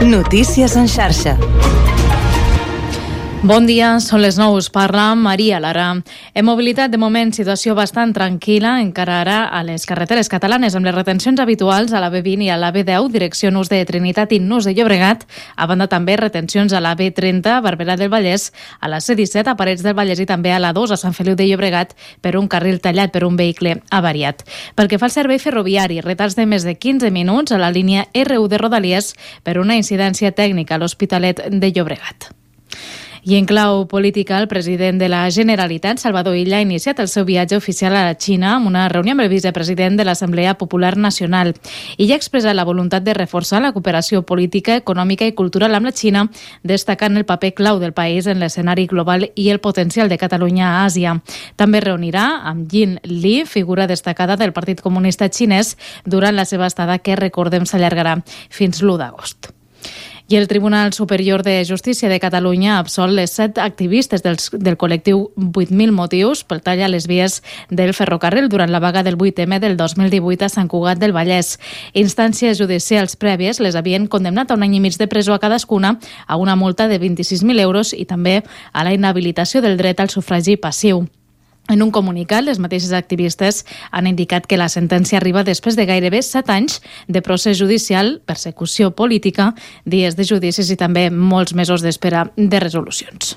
Notícies en xarxa. Bon dia, són les 9, us parla Maria Lara. En mobilitat, de moment, situació bastant tranquil·la, encara ara a les carreteres catalanes, amb les retencions habituals a la B20 i a la B10, direcció Nus de Trinitat i Nus de Llobregat, a banda també retencions a la B30, Barberà del Vallès, a la C17, a Parets del Vallès i també a la 2, a Sant Feliu de Llobregat, per un carril tallat per un vehicle avariat. Pel que fa al servei ferroviari, retards de més de 15 minuts a la línia R1 de Rodalies per una incidència tècnica a l'Hospitalet de Llobregat. I en clau política, el president de la Generalitat, Salvador Illa, ha iniciat el seu viatge oficial a la Xina amb una reunió amb el vicepresident de l'Assemblea Popular Nacional. Illa ha expressat la voluntat de reforçar la cooperació política, econòmica i cultural amb la Xina, destacant el paper clau del país en l'escenari global i el potencial de Catalunya a Àsia. També reunirà amb Jin Li, figura destacada del Partit Comunista Xinès, durant la seva estada que, recordem, s'allargarà fins l'1 d'agost. I el Tribunal Superior de Justícia de Catalunya ha absolt les 7 activistes del col·lectiu 8.000 motius pel tall a les vies del ferrocarril durant la vaga del 8M del 2018 a Sant Cugat del Vallès. Instàncies judicials prèvies les havien condemnat a 1 any i mig de presó a cadascuna, a una multa de 26.000 euros i també a la inhabilitació del dret al sufragi passiu. En un comunicat, les mateixes activistes han indicat que la sentència arriba després de gairebé 7 anys de procés judicial, persecució política, dies de judicis i també molts mesos d'espera de resolucions.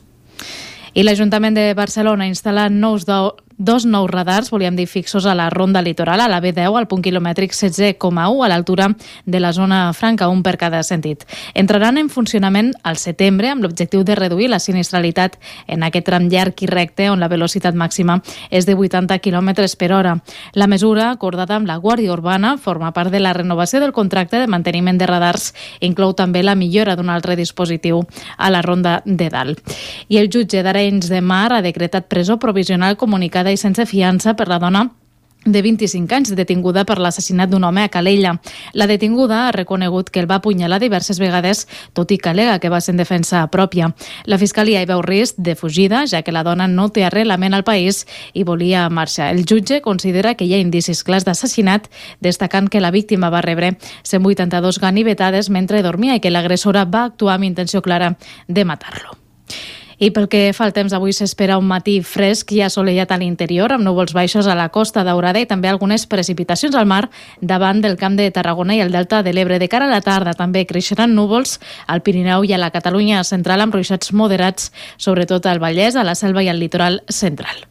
I l'Ajuntament de Barcelona instal·la dos nous radars, volíem dir fixos, a la ronda litoral, a la B10, al punt quilomètric 16,1, a l'altura de la zona franca, un per cada sentit. Entraran en funcionament al setembre amb l'objectiu de reduir la sinistralitat en aquest tram llarg i recte on la velocitat màxima és de 80 km per hora. La mesura, acordada amb la Guàrdia Urbana, forma part de la renovació del contracte de manteniment de radars i inclou també la millora d'un altre dispositiu a la ronda de dalt. I el jutge d'Arenys de Mar ha decretat presó provisional comunicada i sense fiança per la dona de 25 anys detinguda per l'assassinat d'un home a Calella. La detinguda ha reconegut que el va apunyalar diverses vegades, tot i que al·lega que va ser en defensa pròpia. La Fiscalia hi veu risc de fugida, ja que la dona no té arrelament al país i volia marxar. El jutge considera que hi ha indicis clars d'assassinat, destacant que la víctima va rebre 182 ganivetades mentre dormia i que l'agressora va actuar amb intenció clara de matar-lo. I pel que fa al temps, avui s'espera un matí fresc i assolellat a l'interior, amb núvols baixos a la Costa Daurada i també algunes precipitacions al mar davant del Camp de Tarragona i el Delta de l'Ebre. De cara a la tarda també creixeran núvols al Pirineu i a la Catalunya central amb ruixats moderats, sobretot al Vallès, a la Selva i al litoral central.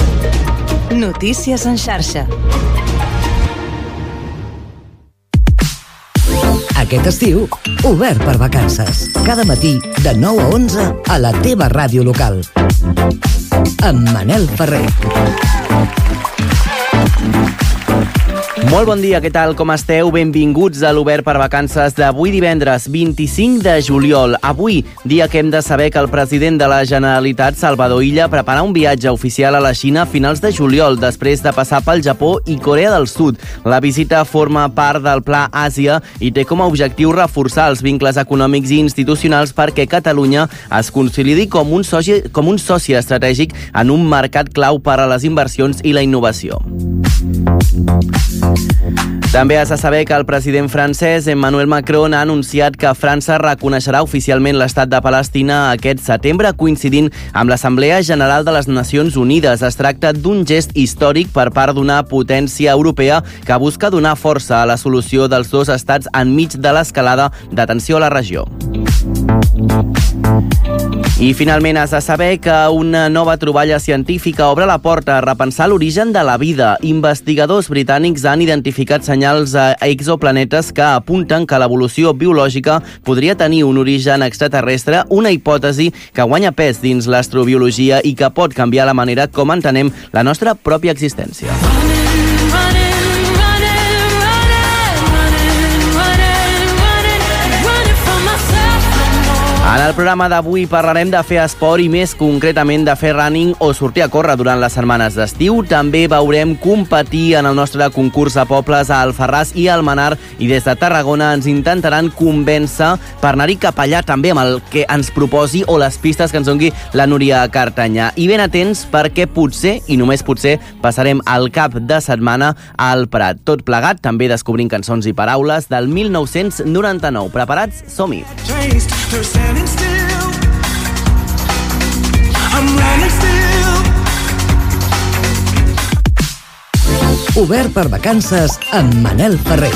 Notícies en xarxa. Aquest estiu, obert per vacances. Cada matí, de 9 a 11, a la teva ràdio local. Amb Manel Ferrer. Molt bon dia, què tal, com esteu? Benvinguts a l'Obert per Vacances d'avui divendres 25 de juliol. Avui, dia que hem de saber que el president de la Generalitat, Salvador Illa, prepara un viatge oficial a la Xina a finals de juliol, després de passar pel Japó i Corea del Sud. La visita forma part del Pla Àsia i té com a objectiu reforçar els vincles econòmics i institucionals perquè Catalunya es consolidi com un soci estratègic en un mercat clau per a les inversions i la innovació. També has de saber que el president francès Emmanuel Macron ha anunciat que França reconeixerà oficialment l'estat de Palestina aquest setembre, coincidint amb l'Assemblea General de les Nacions Unides. Es tracta d'un gest històric per part d'una potència europea que busca donar força a la solució dels dos estats enmig de l'escalada de tensió a la regió. I finalment has de saber que una nova troballa científica obre la porta a repensar l'origen de la vida. Investigadors britànics han identificat senyals a exoplanetes que apunten que l'evolució biològica podria tenir un origen extraterrestre, una hipòtesi que guanya pes dins l'astrobiologia i que pot canviar la manera com entenem la nostra pròpia existència. En el programa d'avui parlarem de fer esport i més concretament de fer running o sortir a córrer durant les setmanes d'estiu. També veurem competir en el nostre concurs de pobles a Alfarràs i Almenar i des de Tarragona ens intentaran convèncer per anar-hi cap allà també amb el que ens proposi o les pistes que ens doni la Núria Cartanyà. I ben atents perquè potser, i només potser, passarem el cap de setmana al Prat. Tot plegat, també descobrint cançons i paraules del 1999. Preparats? Som-hi! Standing still, I'm running still. Obert per vacances amb Manel Ferrer.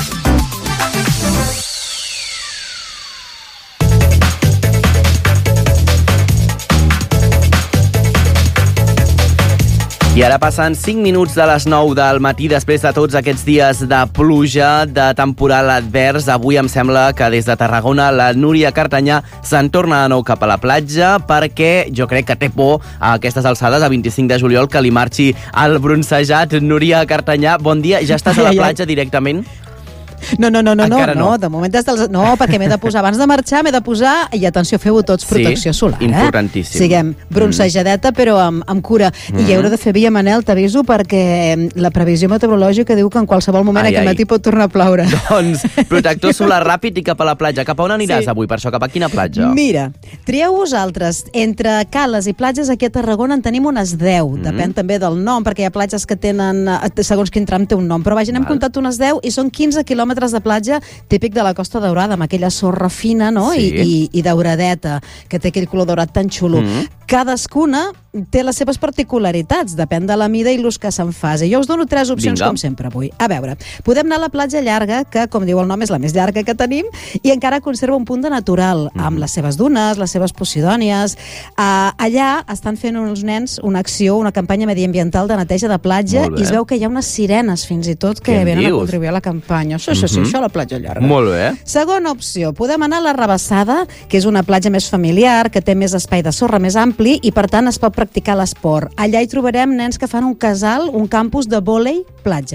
I ara passen 5 minuts de les 9 del matí després de tots aquests dies de pluja, de temporal advers. Avui em sembla que des de Tarragona la Núria Cartanyà se'n torna de nou cap a la platja perquè jo crec que té por a aquestes alçades, a 25 de juliol, que li marxi el bronzejat. Núria Cartanyà, bon dia. Ja estàs a la platja directament? No, Encara no. de moment no, perquè m'he de posar, abans de marxar, m'he de posar, i atenció, feu-ho tots, protecció solar. Importantíssim. Siguem bronzejadeta, però amb cura. I hi haurà de fer via, Manel, t'aviso, perquè la previsió meteorològica diu que en qualsevol moment aquest matí pot tornar a ploure. Doncs protector solar ràpid i cap a la platja. Cap a on aniràs avui, per això? Cap a quina platja? Mira, trieu vosaltres. Entre cales i platges aquí a Tarragona en tenim unes 10. Depèn també del nom, perquè hi ha platges que tenen, segons quin tram té un nom, però vaja, n'hem comptat unes 10 i són 15 quilòmetres de platja típic de la Costa Daurada, amb aquella sorra fina, no? Sí. I dauradeta, que té aquell color daurat tan xulo. Cadascuna té les seves particularitats, depèn de la mida i l'ús que se'n fas. Jo us dono 3 opcions, com sempre, avui. A veure, podem anar a la platja llarga, que, com diu el nom, és la més llarga que tenim, i encara conserva un punt de natural, amb les seves dunes, les seves posidònies. Allà estan fent uns nens una acció, una campanya mediambiental de neteja de platja, i es veu que hi ha unes sirenes, fins i tot, que venen a contribuir a la campanya. Sí, això a la platja llarga. Molt bé. Segona opció, podem anar a la Rabassada, que és una platja més familiar, que té més espai de sorra més ampli i, per tant, es pot practicar l'esport. Allà hi trobarem nens que fan un casal, un campus de vòlei-platja.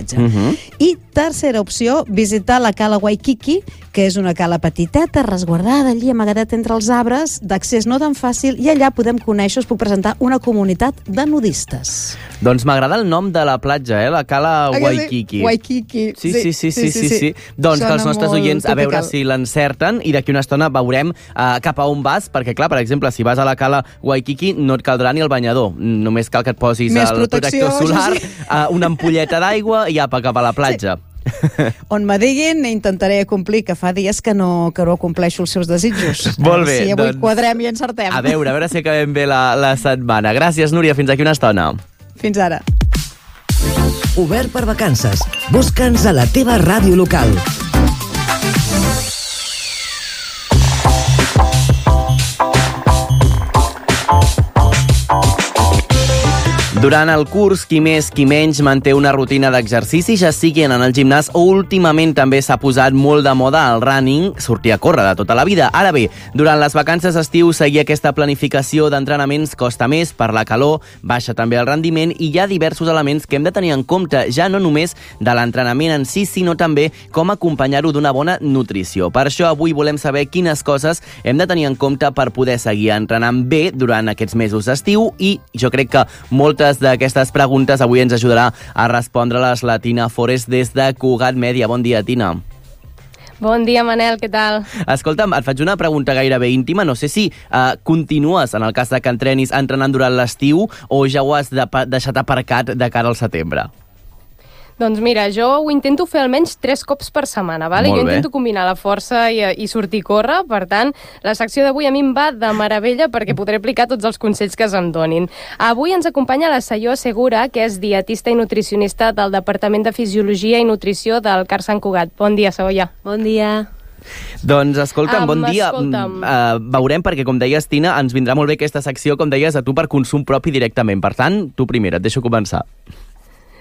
I tercera opció, visitar la cala Waikiki, que és una cala petiteta, resguardada allí, amagadeta entre els arbres, d'accés no tan fàcil, i allà podem conèixer, us puc presentar una comunitat de nudistes. Doncs m'agrada el nom de la platja, la cala Waikiki. Waikiki. Sí. Doncs que els nostres oients, a veure si l'encerten, i d'aquí una estona veurem cap a on vas, perquè clar, per exemple, si vas a la cala Waikiki no et caldrà ni el banyador, només cal que et posis el protector solar, una ampolleta d'aigua i apa, cap a la platja. On me diguin, intentaré complir, que fa dies que no compleixo els seus desitjos. Molt bé, si avui quadrem i encertem. A veure si acabem bé la setmana. Gràcies, Núria, fins aquí una estona. Fins ara. Obert per vacances. Busca'ns a la teva ràdio local. Durant el curs, qui més, qui menys manté una rutina d'exercici, ja sigui en el gimnàs o últimament també s'ha posat molt de moda el running, sortir a córrer de tota la vida. Ara bé, durant les vacances d'estiu seguir aquesta planificació d'entrenaments costa més per la calor, baixa també el rendiment i hi ha diversos elements que hem de tenir en compte, ja no només de l'entrenament en si, sinó també com acompanyar-ho d'una bona nutrició. Per això avui volem saber quines coses hem de tenir en compte per poder seguir entrenant bé durant aquests mesos d'estiu i jo crec que moltes d'aquestes preguntes avui ens ajudarà a respondre-les la Tina Forest des de Cugat Mèdia. Bon dia, Tina. Bon dia, Manel, què tal? Escolta'm, et faig una pregunta gairebé íntima. No sé si continues, en el cas de que entrenis, entrenant durant l'estiu o ja ho has deixat aparcat de cara al setembre? Doncs mira, jo ho intento fer almenys 3 cops per setmana, vale? Jo intento combinar la força i sortir a córrer, per tant, la secció d'avui a mi em va de meravella perquè podré aplicar tots els consells que se'm donin. Avui ens acompanya la Sayó Segura, que és dietista i nutricionista del Departament de Fisiologia i Nutrició del CAR Sant Cugat. Bon dia, Sayó. Bon dia. Doncs escolta'm, bon dia. Veurem, perquè com deies, Tina, ens vindrà molt bé aquesta secció, com deies, a tu per consum propi directament. Per tant, tu primera, et deixo començar.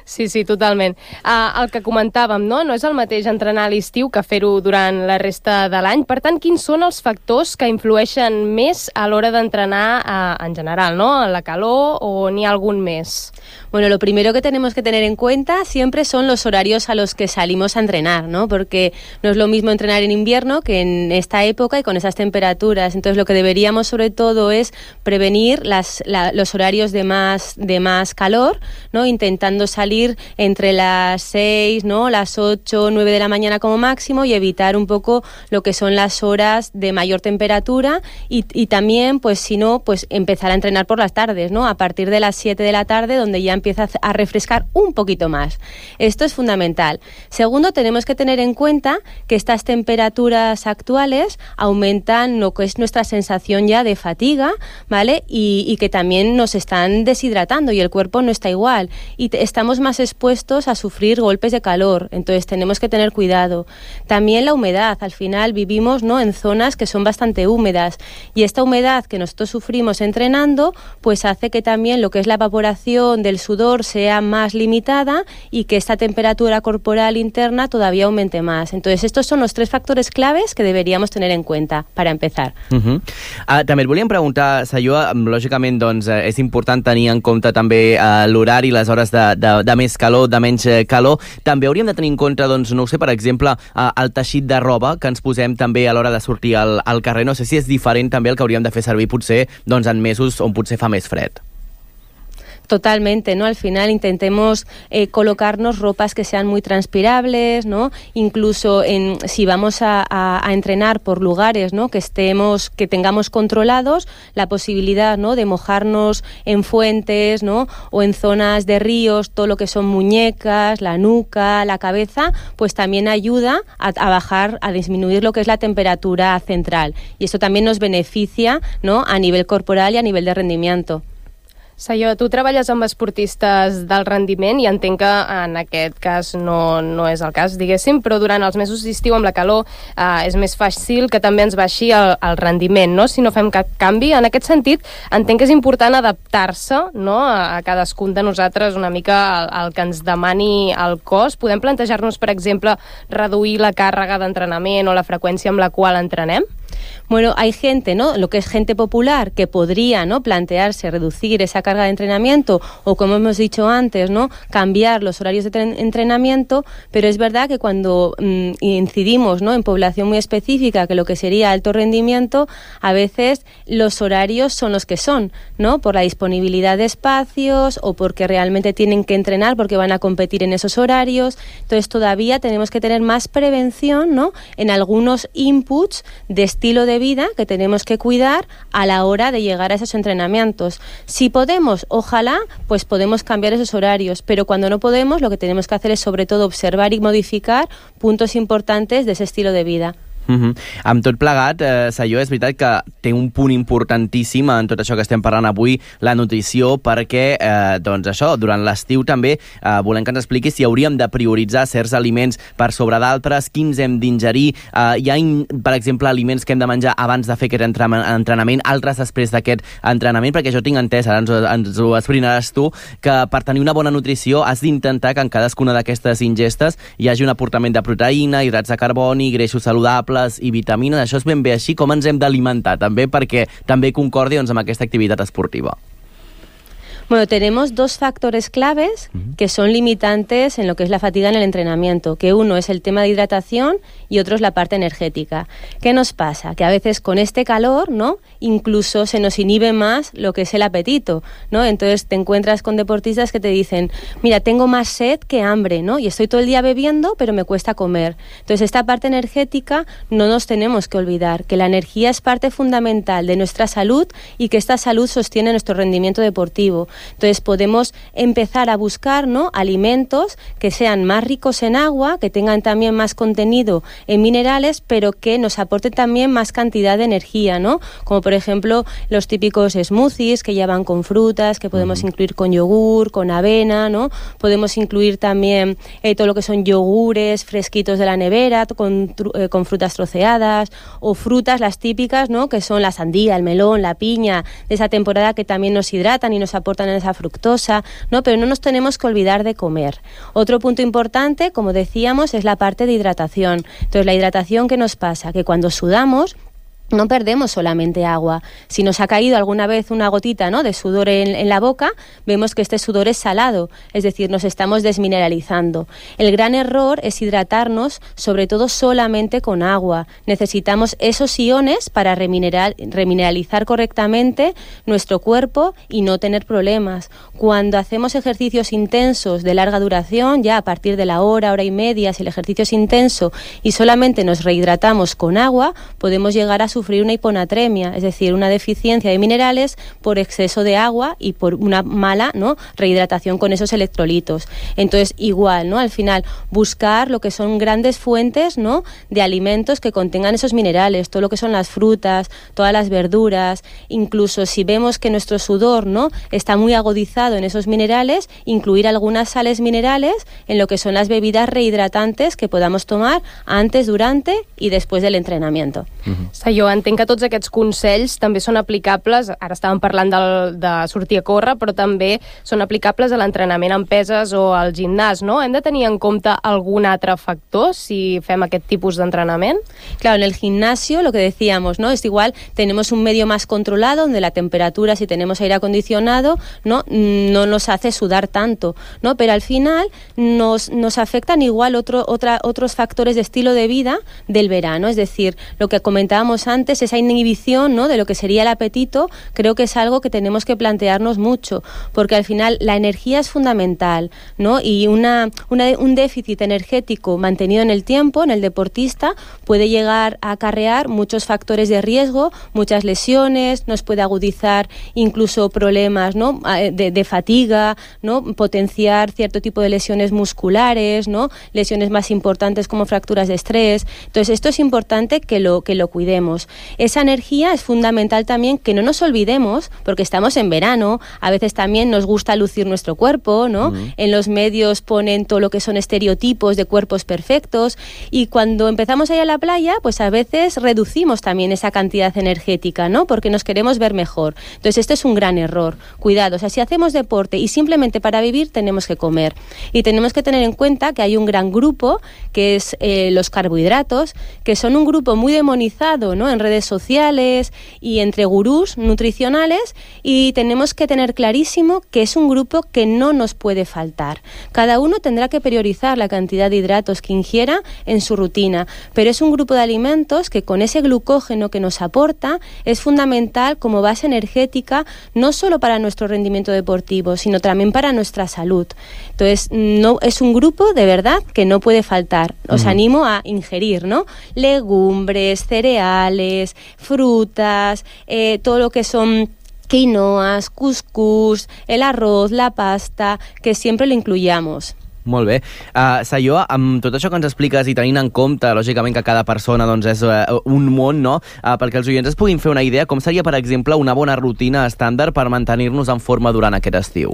Sí, totalment. El que comentàvem, no és el mateix entrenar a l'estiu que fer-ho durant la resta de l'any. Per tant, quins són els factors que influeixen més a l'hora d'entrenar en general, no? La calor o n'hi ha algun més? Bueno, lo primero que tenemos que tener en cuenta siempre son los horarios a los que salimos a entrenar, ¿no? Porque no es lo mismo entrenar en invierno que en esta época y con esas temperaturas. Entonces, lo que deberíamos sobre todo es prevenir los horarios de más calor, ¿no? Intentando salir entre las 6, ¿no? Las 8, 9 de la mañana como máximo y evitar un poco lo que son las horas de mayor temperatura y también, pues si no, pues empezar a entrenar por las tardes, ¿no? A partir de las 7 de la tarde, donde ya empieza a refrescar un poquito más. Esto es fundamental. Segundo, tenemos que tener en cuenta que estas temperaturas actuales aumentan lo que es nuestra sensación ya de fatiga, ¿vale? Y que también nos están deshidratando y el cuerpo no está igual. Y estamos más expuestos a sufrir golpes de calor. Entonces tenemos que tener cuidado. También la humedad. Al final vivimos, ¿no?, en zonas que son bastante húmedas. Y esta humedad que nosotros sufrimos entrenando, pues hace que también lo que es la evaporación del sudor sea más limitada y que esta temperatura corporal interna todavía aumente más. Entonces, estos son los 3 factores claves que deberíamos tener en cuenta para empezar. També et volíem preguntar, Sayó, lògicament doncs, és important tenir en compte també l'horari, les hores de més calor, de menys calor. També hauríem de tenir en compte, doncs, no ho sé, per exemple, el teixit de roba que ens posem també a l'hora de sortir al carrer. No sé si és diferent també el que hauríem de fer servir potser doncs, en mesos on potser fa més fred. Totalmente, ¿no? Al final intentemos colocarnos ropas que sean muy transpirables, ¿no? Incluso si vamos a entrenar por lugares, ¿no?, que tengamos controlados, la posibilidad, ¿no?, de mojarnos en fuentes, ¿no?, o en zonas de ríos, todo lo que son muñecas, la nuca, la cabeza, pues también ayuda a bajar, a disminuir lo que es la temperatura central. Y eso también nos beneficia, ¿no?, a nivel corporal y a nivel de rendimiento. Sayó, tu treballes amb esportistes del rendiment i entenc que en aquest cas no és el cas, diguéssim, però durant els mesos d'estiu amb la calor és més fàcil que també ens baixi el rendiment, no?, si no fem cap canvi. En aquest sentit, entenc que és important adaptar-se, no?, a cadascun de nosaltres una mica el que ens demani el cos. Podem plantejar-nos, per exemple, reduir la càrrega d'entrenament o la freqüència amb la qual entrenem? Bueno, hay gente, ¿no?, lo que es gente popular, que podría, ¿no?, plantearse reducir esa carga de entrenamiento o, como hemos dicho antes, ¿no?, cambiar los horarios de entrenamiento, pero es verdad que cuando incidimos, ¿no?, en población muy específica, que lo que sería alto rendimiento, a veces los horarios son los que son, ¿no?, por la disponibilidad de espacios o porque realmente tienen que entrenar porque van a competir en esos horarios. Entonces todavía tenemos que tener más prevención, ¿no?, en algunos inputs de estilo de vida que tenemos que cuidar a la hora de llegar a esos entrenamientos. Si podemos, ojalá, pues podemos cambiar esos horarios, pero cuando no podemos, lo que tenemos que hacer es sobre todo observar y modificar puntos importantes de ese estilo de vida. Amb tot plegat, Sayó, és veritat que té un punt importantíssim en tot això que estem parlant avui, la nutrició, perquè doncs això, durant l'estiu també volem que ens expliquis si hauríem de prioritzar certs aliments per sobre d'altres, quins hem d'ingerir. Hi ha, per exemple, aliments que hem de menjar abans de fer aquest entrenament, altres després d'aquest entrenament, perquè jo tinc entès, ara ens ho esbrinaràs tu, que per tenir una bona nutrició has d'intentar que en cadascuna d'aquestes ingestes hi hagi un aportament de proteïna, hidrats de carboni, greixos saludables i vitamines. Això és ben bé així? Com ens hem d'alimentar també perquè també concordi doncs, amb aquesta activitat esportiva? Bueno, tenemos 2 factores claves que son limitantes en lo que es la fatiga en el entrenamiento, que uno es el tema de hidratación y otro es la parte energética. ¿Qué nos pasa? Que a veces con este calor, ¿no?, incluso se nos inhibe más lo que es el apetito, ¿no? Entonces te encuentras con deportistas que te dicen, mira, tengo más sed que hambre, ¿no?, y estoy todo el día bebiendo, pero me cuesta comer. Entonces esta parte energética no nos tenemos que olvidar, que la energía es parte fundamental de nuestra salud y que esta salud sostiene nuestro rendimiento deportivo. Entonces podemos empezar a buscar, ¿no?, alimentos que sean más ricos en agua, que tengan también más contenido en minerales, pero que nos aporten también más cantidad de energía, ¿no? Como por ejemplo los típicos smoothies que ya van con frutas, que podemos incluir con yogur, con avena, ¿no? Podemos incluir también todo lo que son yogures fresquitos de la nevera, con frutas troceadas, o frutas las típicas, ¿no?, que son la sandía, el melón, la piña, de esa temporada, que también nos hidratan y nos aportan en esa fructosa, ¿no? Pero no nos tenemos que olvidar de comer. Otro punto importante, como decíamos, es la parte de hidratación. Entonces, la hidratación, ¿qué nos pasa? Que cuando sudamos, no perdemos solamente agua. Si nos ha caído alguna vez una gotita, ¿no?, de sudor en la boca, vemos que este sudor es salado, es decir, nos estamos desmineralizando. El gran error es hidratarnos, sobre todo solamente con agua. Necesitamos esos iones para remineralizar correctamente nuestro cuerpo y no tener problemas. Cuando hacemos ejercicios intensos de larga duración, ya a partir de la hora y media, si el ejercicio es intenso y solamente nos rehidratamos con agua, podemos llegar a sufrir una hiponatremia, es decir, una deficiencia de minerales por exceso de agua y por una mala, ¿no?, rehidratación con esos electrolitos. Entonces, igual, ¿no?, al final, buscar lo que son grandes fuentes, ¿no?, de alimentos que contengan esos minerales, todo lo que son las frutas, todas las verduras, incluso si vemos que nuestro sudor, ¿no?, está muy agudizado en esos minerales, incluir algunas sales minerales en lo que son las bebidas rehidratantes que podamos tomar antes, durante i després de l'entrenamiento. Jo entenc que tots aquests consells també són aplicables, ara estàvem parlant de sortir a córrer, però també són aplicables a l'entrenament en peses o al gimnàs, ¿no? Hem de tenir en compte algun altre factor si fem aquest tipus d'entrenament? Claro, en el gimnasio, lo que decíamos, ¿no?, es igual, tenemos un medio más controlado, donde la temperatura, si tenemos aire acondicionado, no nos hace sudar tanto, ¿no? Pero al final nos afectan igual otros factores de estilo de vida del verano, es decir, lo que comentábamos antes, esa inhibición, ¿no?, de lo que sería el apetito, creo que es algo que tenemos que plantearnos mucho, porque al final la energía es fundamental, ¿no? Y un déficit energético mantenido en el tiempo, en el deportista, puede llegar a acarrear muchos factores de riesgo, muchas lesiones, nos puede agudizar incluso problemas, ¿no?, de fatiga, ¿no?, potenciar cierto tipo de lesiones musculares, ¿no?, lesiones más importantes como fracturas de estrés. Entonces, esto es importante que lo cuidemos. Esa energía es fundamental también que no nos olvidemos, porque estamos en verano, a veces también nos gusta lucir nuestro cuerpo, ¿no? En los medios ponen todo lo que son estereotipos de cuerpos perfectos, y cuando empezamos a ir a la playa, pues a veces reducimos también esa cantidad energética, ¿no?, porque nos queremos ver mejor. Entonces, este es un gran error. Cuidado, o sea, si hacemos deporte y simplemente para vivir tenemos que comer, y tenemos que tener en cuenta que hay un gran grupo que es los carbohidratos, que son un grupo muy demonizado, ¿no?, en redes sociales y entre gurús nutricionales, y tenemos que tener clarísimo que es un grupo que no nos puede faltar. Cada uno tendrá que priorizar la cantidad de hidratos que ingiera en su rutina, pero es un grupo de alimentos que con ese glucógeno que nos aporta es fundamental como base energética, no solo para nuestro rendimiento deportivo, sino también para nuestra salud. Entonces, no, es un grupo de verdad que no puede faltar. Os animo a ingerir, ¿no?, legumbres, cereales, frutas, todo lo que son quinoas, cuscús, el arroz, la pasta, que siempre lo incluyamos. Molt bé. Sayó, amb tot això que ens expliques i tenint en compte, lògicament, que cada persona doncs, és un món, no? Perquè els oients es puguin fer una idea, com seria, per exemple, una bona rutina estàndard per mantenir-nos en forma durant aquest estiu?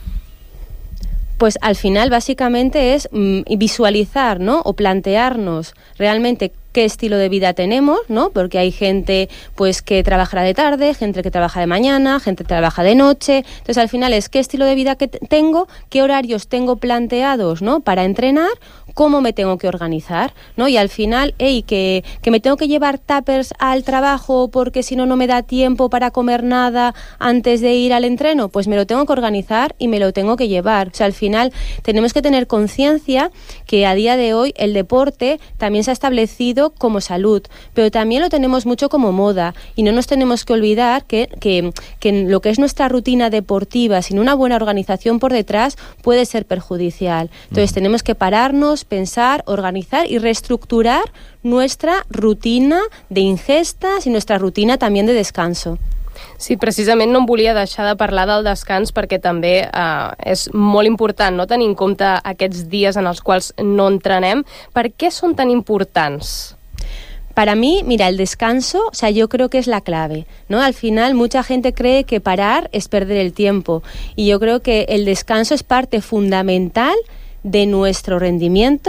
Pues al final básicamente es visualizar, ¿no?, o plantearnos realmente qué estilo de vida tenemos, ¿no? Porque hay gente pues que trabajará de tarde, gente que trabaja de mañana, gente que trabaja de noche. Entonces, al final es qué estilo de vida que tengo, qué horarios tengo planteados, ¿no?, para entrenar, cómo me tengo que organizar, ¿no? Y al final, que me tengo que llevar tuppers al trabajo porque si no, no me da tiempo para comer nada antes de ir al entreno, pues me lo tengo que organizar y me lo tengo que llevar. O sea, al final tenemos que tener conciencia que a día de hoy el deporte también se ha establecido como salud, pero también lo tenemos mucho como moda, y no nos tenemos que olvidar que lo que es nuestra rutina deportiva sin una buena organización por detrás puede ser perjudicial. Entonces tenemos que pararnos, pensar, organizar y reestructurar nuestra rutina de ingestas y nuestra rutina también de descanso. Sí, precisament no em volia deixar de parlar del descans perquè també és molt important, no?, tenir en compte aquests dies en els quals no entrenem. Per què són tan importants? Para mí, mira, el descanso, o sea, yo creo que es la clave, ¿no? Al final, mucha gente cree que parar es perder el tiempo, y yo creo que el descanso es parte fundamental de nuestro rendimiento,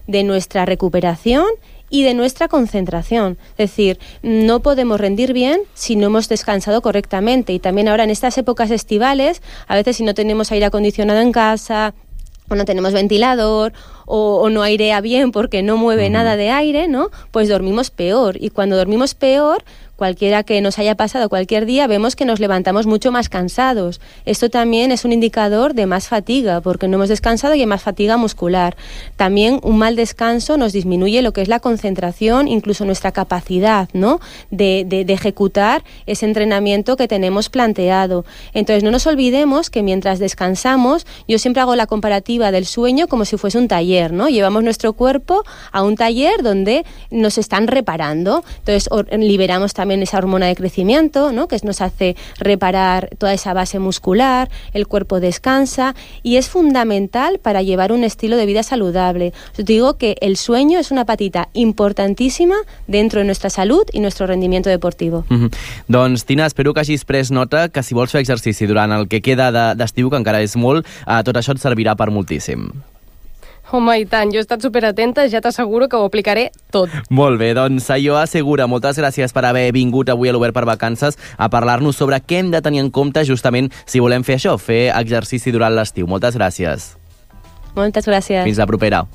de nuestra recuperación y de nuestra concentración. Es decir, no podemos rendir bien si no hemos descansado correctamente. Y también ahora en estas épocas estivales, a veces si no tenemos aire acondicionado en casa o no tenemos ventilador o no airea bien porque no mueve nada de aire, ¿no? Pues dormimos peor. Y cuando dormimos peor, cualquiera que nos haya pasado cualquier día, vemos que nos levantamos mucho más cansados. Esto también es un indicador de más fatiga, porque no hemos descansado y hay más fatiga muscular. También un mal descanso nos disminuye lo que es la concentración, incluso nuestra capacidad, ¿no? de ejecutar ese entrenamiento que tenemos planteado. Entonces, no nos olvidemos que mientras descansamos, yo siempre hago la comparativa del sueño como si fuese un taller, ¿no? Llevamos nuestro cuerpo a un taller donde nos están reparando. Entonces, liberamos también esa hormona de crecimiento, ¿no? Que nos hace reparar toda esa base muscular, el cuerpo descansa y es fundamental para llevar un estilo de vida saludable. Yo te digo que el sueño es una patita importantíssima dentro de nuestra salud y nuestro rendimiento deportivo. Doncs, Tina, espero que hagis pres nota que si vols fer exercici durant el que queda d'estiu, que encara és molt, tot això et servirà per moltíssim. Home, i tant, jo he estat superatenta, ja t'asseguro que ho aplicaré tot. Molt bé, doncs Aiora Segura, moltes gràcies per haver vingut avui a l'Obert per Vacances a parlar-nos sobre què hem de tenir en compte justament si volem fer això, fer exercici durant l'estiu. Moltes gràcies. Moltes gràcies. Fins la propera.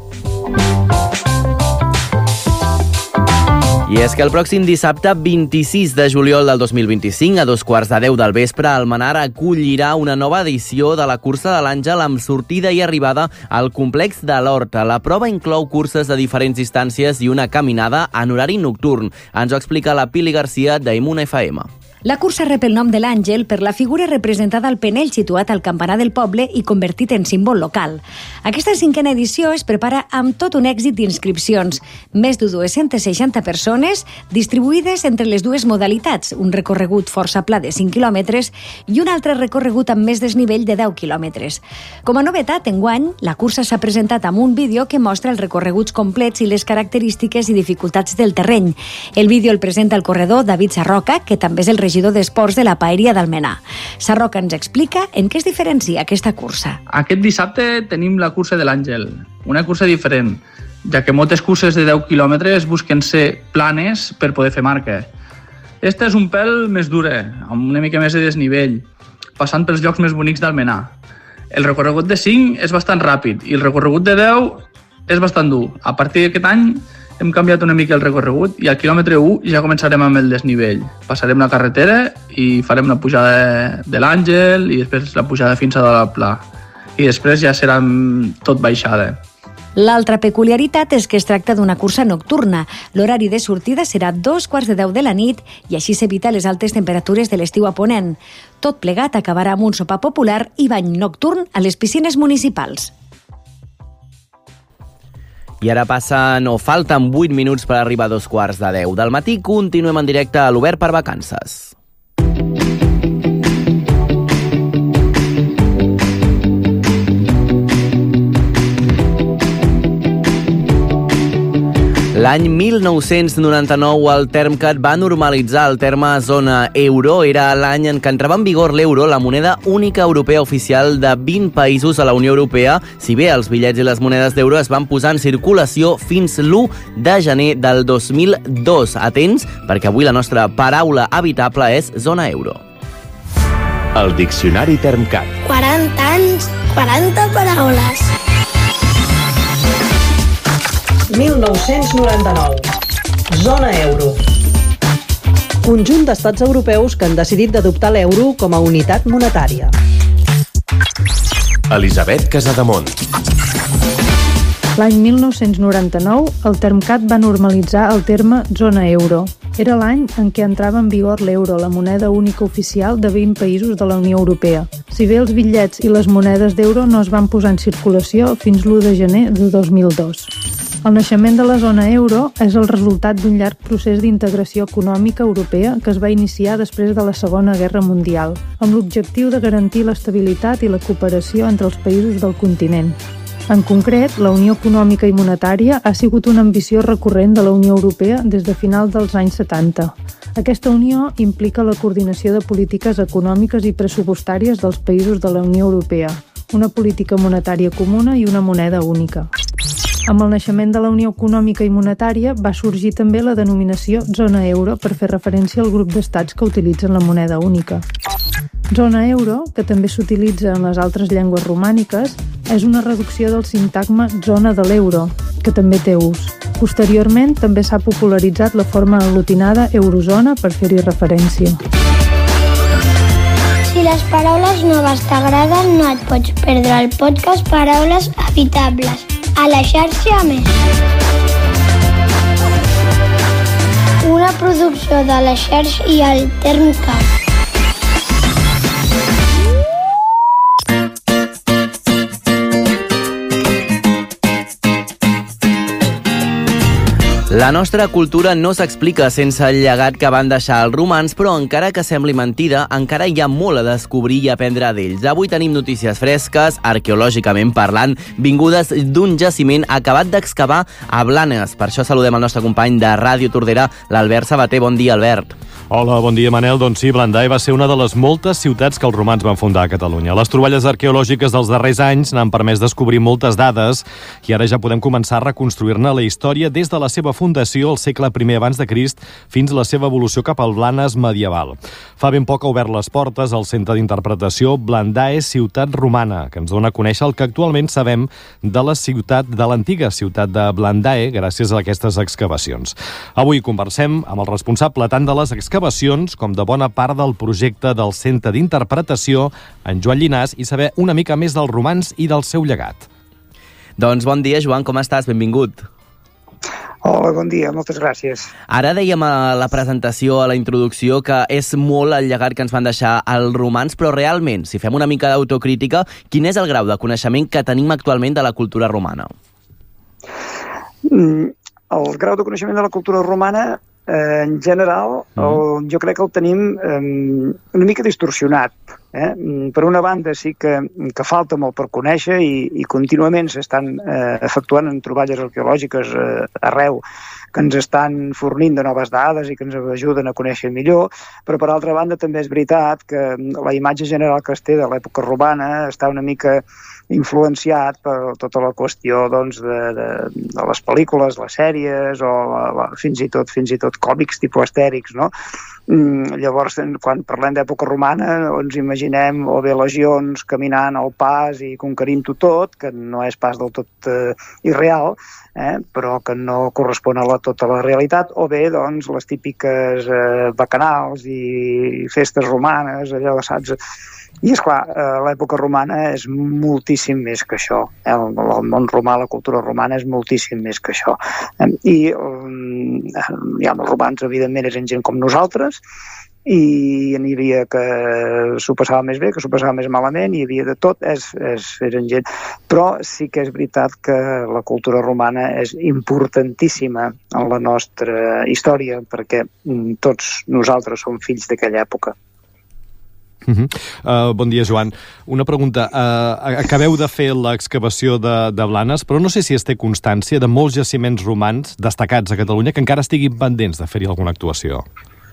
I és que el pròxim dissabte 26 de juliol del 2025 a 9:15 del vespre Almenar acollirà una nova edició de la Cursa de l'Àngel amb sortida i arribada al complex de l'Horta. La prova inclou curses de diferents distàncies i una caminada en horari nocturn. Ens ho explica la Pili Garcia d'Imuna FM. La cursa rep el nom de l'àngel per la figura representada al penell situat al campanar del poble i convertit en símbol local. Aquesta 5a edició es prepara amb tot un èxit d'inscripcions. Més de 260 persones distribuïdes entre les dues modalitats, un recorregut força pla de 5 quilòmetres i un altre recorregut amb més desnivell de 10 quilòmetres. Com a novetat, enguany, la cursa s'ha presentat amb un vídeo que mostra els recorreguts complets i les característiques i dificultats del terreny. El vídeo el presenta el corredor David Sarroca, que també és el regidor d'Esports de la Paeria d'Almenar. Sarroca ens explica en què es diferencia aquesta cursa. Aquest dissabte tenim la cursa de l'Àngel, una cursa diferent, ja que moltes curses de 10 quilòmetres busquen ser planes per poder fer marca. Esta és un pèl més dura, amb una mica més de desnivell, passant pels llocs més bonics d'Almenar. El recorregut de 5 és bastant ràpid i el recorregut de 10 és bastant dur. A partir d'aquest any hem canviat una mica el recorregut i al quilòmetre 1 ja començarem amb el desnivell. Passarem la carretera i farem la pujada de l'Àngel i després la pujada fins a la Pla. I després ja serà tot baixada. L'altra peculiaritat és que es tracta d'una cursa nocturna. L'horari de sortida serà 9:15 de la nit i així s'evita les altes temperatures de l'estiu a Ponent. Tot plegat acabarà amb un sopar popular i bany nocturn a les piscines municipals. I ara falten 8 minuts per arribar a 9:15 del matí. Continuem en directe a l'Obert per Vacances. L'any 1999 el Termcat va normalitzar el terme zona euro. Era l'any en què entrava en vigor l'euro, la moneda única europea oficial de 20 països a la Unió Europea, si bé els bitllets i les monedes d'euro es van posar en circulació fins l'1 de gener del 2002. Atents, perquè avui la nostra paraula habitable és zona euro. El diccionari Termcat. 40 anys, 40 paraules. 1999. Zona euro. Conjunt d'estats europeus que han decidit d'adoptar l'euro com a unitat monetària. Elisabet Casademont. L'any 1999, el Termcat va normalitzar el terme zona euro. Era l'any en què entrava en vigor l'euro, la moneda única oficial de 20 països de la Unió Europea. Si bé els bitllets i les monedes d'euro no es van posar en circulació fins l'1 de gener de 2002. El naixement de la zona euro és el resultat d'un llarg procés d'integració econòmica europea que es va iniciar després de la Segona Guerra Mundial, amb l'objectiu de garantir l'estabilitat i la cooperació entre els països del continent. En concret, la Unió Econòmica i Monetària ha sigut una ambició recurrent de la Unió Europea des de finals dels anys 70. Aquesta unió implica la coordinació de polítiques econòmiques i pressupostàries dels països de la Unió Europea, una política monetària comuna i una moneda única. Amb el naixement de la Unió Econòmica i Monetària va sorgir també la denominació zona euro per fer referència al grup d'estats que utilitzen la moneda única. Zona euro, que també s'utilitza en les altres llengües romàniques, és una reducció del sintagma zona de l'euro, que també té ús. Posteriorment, també s'ha popularitzat la forma aglutinada eurozona per fer-hi referència. Si les paraules noves t'agraden, no et pots perdre el podcast Paraules Habitables, a la xarxa Més. Una producció de la xarxa i el TermCat. La nostra cultura no s'explica sense el llegat que van deixar els romans, però encara que sembli mentida, encara hi ha molt a descobrir i aprendre d'ells. Avui tenim notícies fresques, arqueològicament parlant, vingudes d'un jaciment acabat d'excavar a Blanes. Per això saludem el nostre company de Ràdio Tordera, l'Albert Sabater. Bon dia, Albert. Hola, bon dia, Manel. Doncs sí, Blandae va ser una de les moltes ciutats que els romans van fundar a Catalunya. Les troballes arqueològiques dels darrers anys n'han permès descobrir moltes dades i ara ja podem començar a reconstruir-ne la història des de la seva fundació al segle I abans de Crist fins a la seva evolució cap al Blanes medieval. Fa ben poc ha obert les portes al centre d'interpretació Blandae Ciutat Romana, que ens dona a conèixer el que actualment sabem de l'antiga ciutat de Blandae gràcies a aquestes excavacions. Avui conversem amb el responsable tant de les excavacions com de bona part del projecte del centre d'interpretació, en Joan Llinàs, i saber una mica més dels romans i del seu llegat. Doncs bon dia, Joan, com estàs? Benvingut. Hola, bon dia, moltes gràcies. Ara dèiem a la presentació, a la introducció, que és molt el llegat que ens van deixar els romans, però realment, si fem una mica d'autocrítica, quin és el grau de coneixement que tenim actualment de la cultura romana? El grau de coneixement de la cultura romana, en general, jo crec que el tenim una mica distorsionat. Per una banda sí que falta molt per conèixer i contínuament s'estan efectuant en troballes arqueològiques arreu que ens estan fornint de noves dades i que ens ajuden a conèixer millor, però per altra banda també és veritat que la imatge general que es té de l'època romana està una mica influenciat per tota la qüestió doncs, de les pel·lícules, les sèries o fins i tot còmics tipus Astèrix, no? Llavors, quan parlem d'època romana, ens imaginem o bé legions caminant al pas i conquerint-ho tot, que no és pas del tot irreal, però que no correspon a tota la realitat, o bé doncs, les típiques bacanals i festes romanes, allò, saps? I, esclar, l'època romana és moltíssim més que això. El món romà, la cultura romana és moltíssim més que això. I els romans, evidentment, eren gent com nosaltres, i n'hi havia que s'ho passava més bé, que s'ho passava més malament, hi havia de tot, eren gent. Però sí que és veritat que la cultura romana és importantíssima en la nostra història, perquè tots nosaltres som fills d'aquella època. Bon dia, Joan. Una pregunta. Acabeu de fer l'excavació de Blanes, però no sé si es té constància de molts jaciments romans destacats a Catalunya que encara estiguin pendents de fer-hi alguna actuació.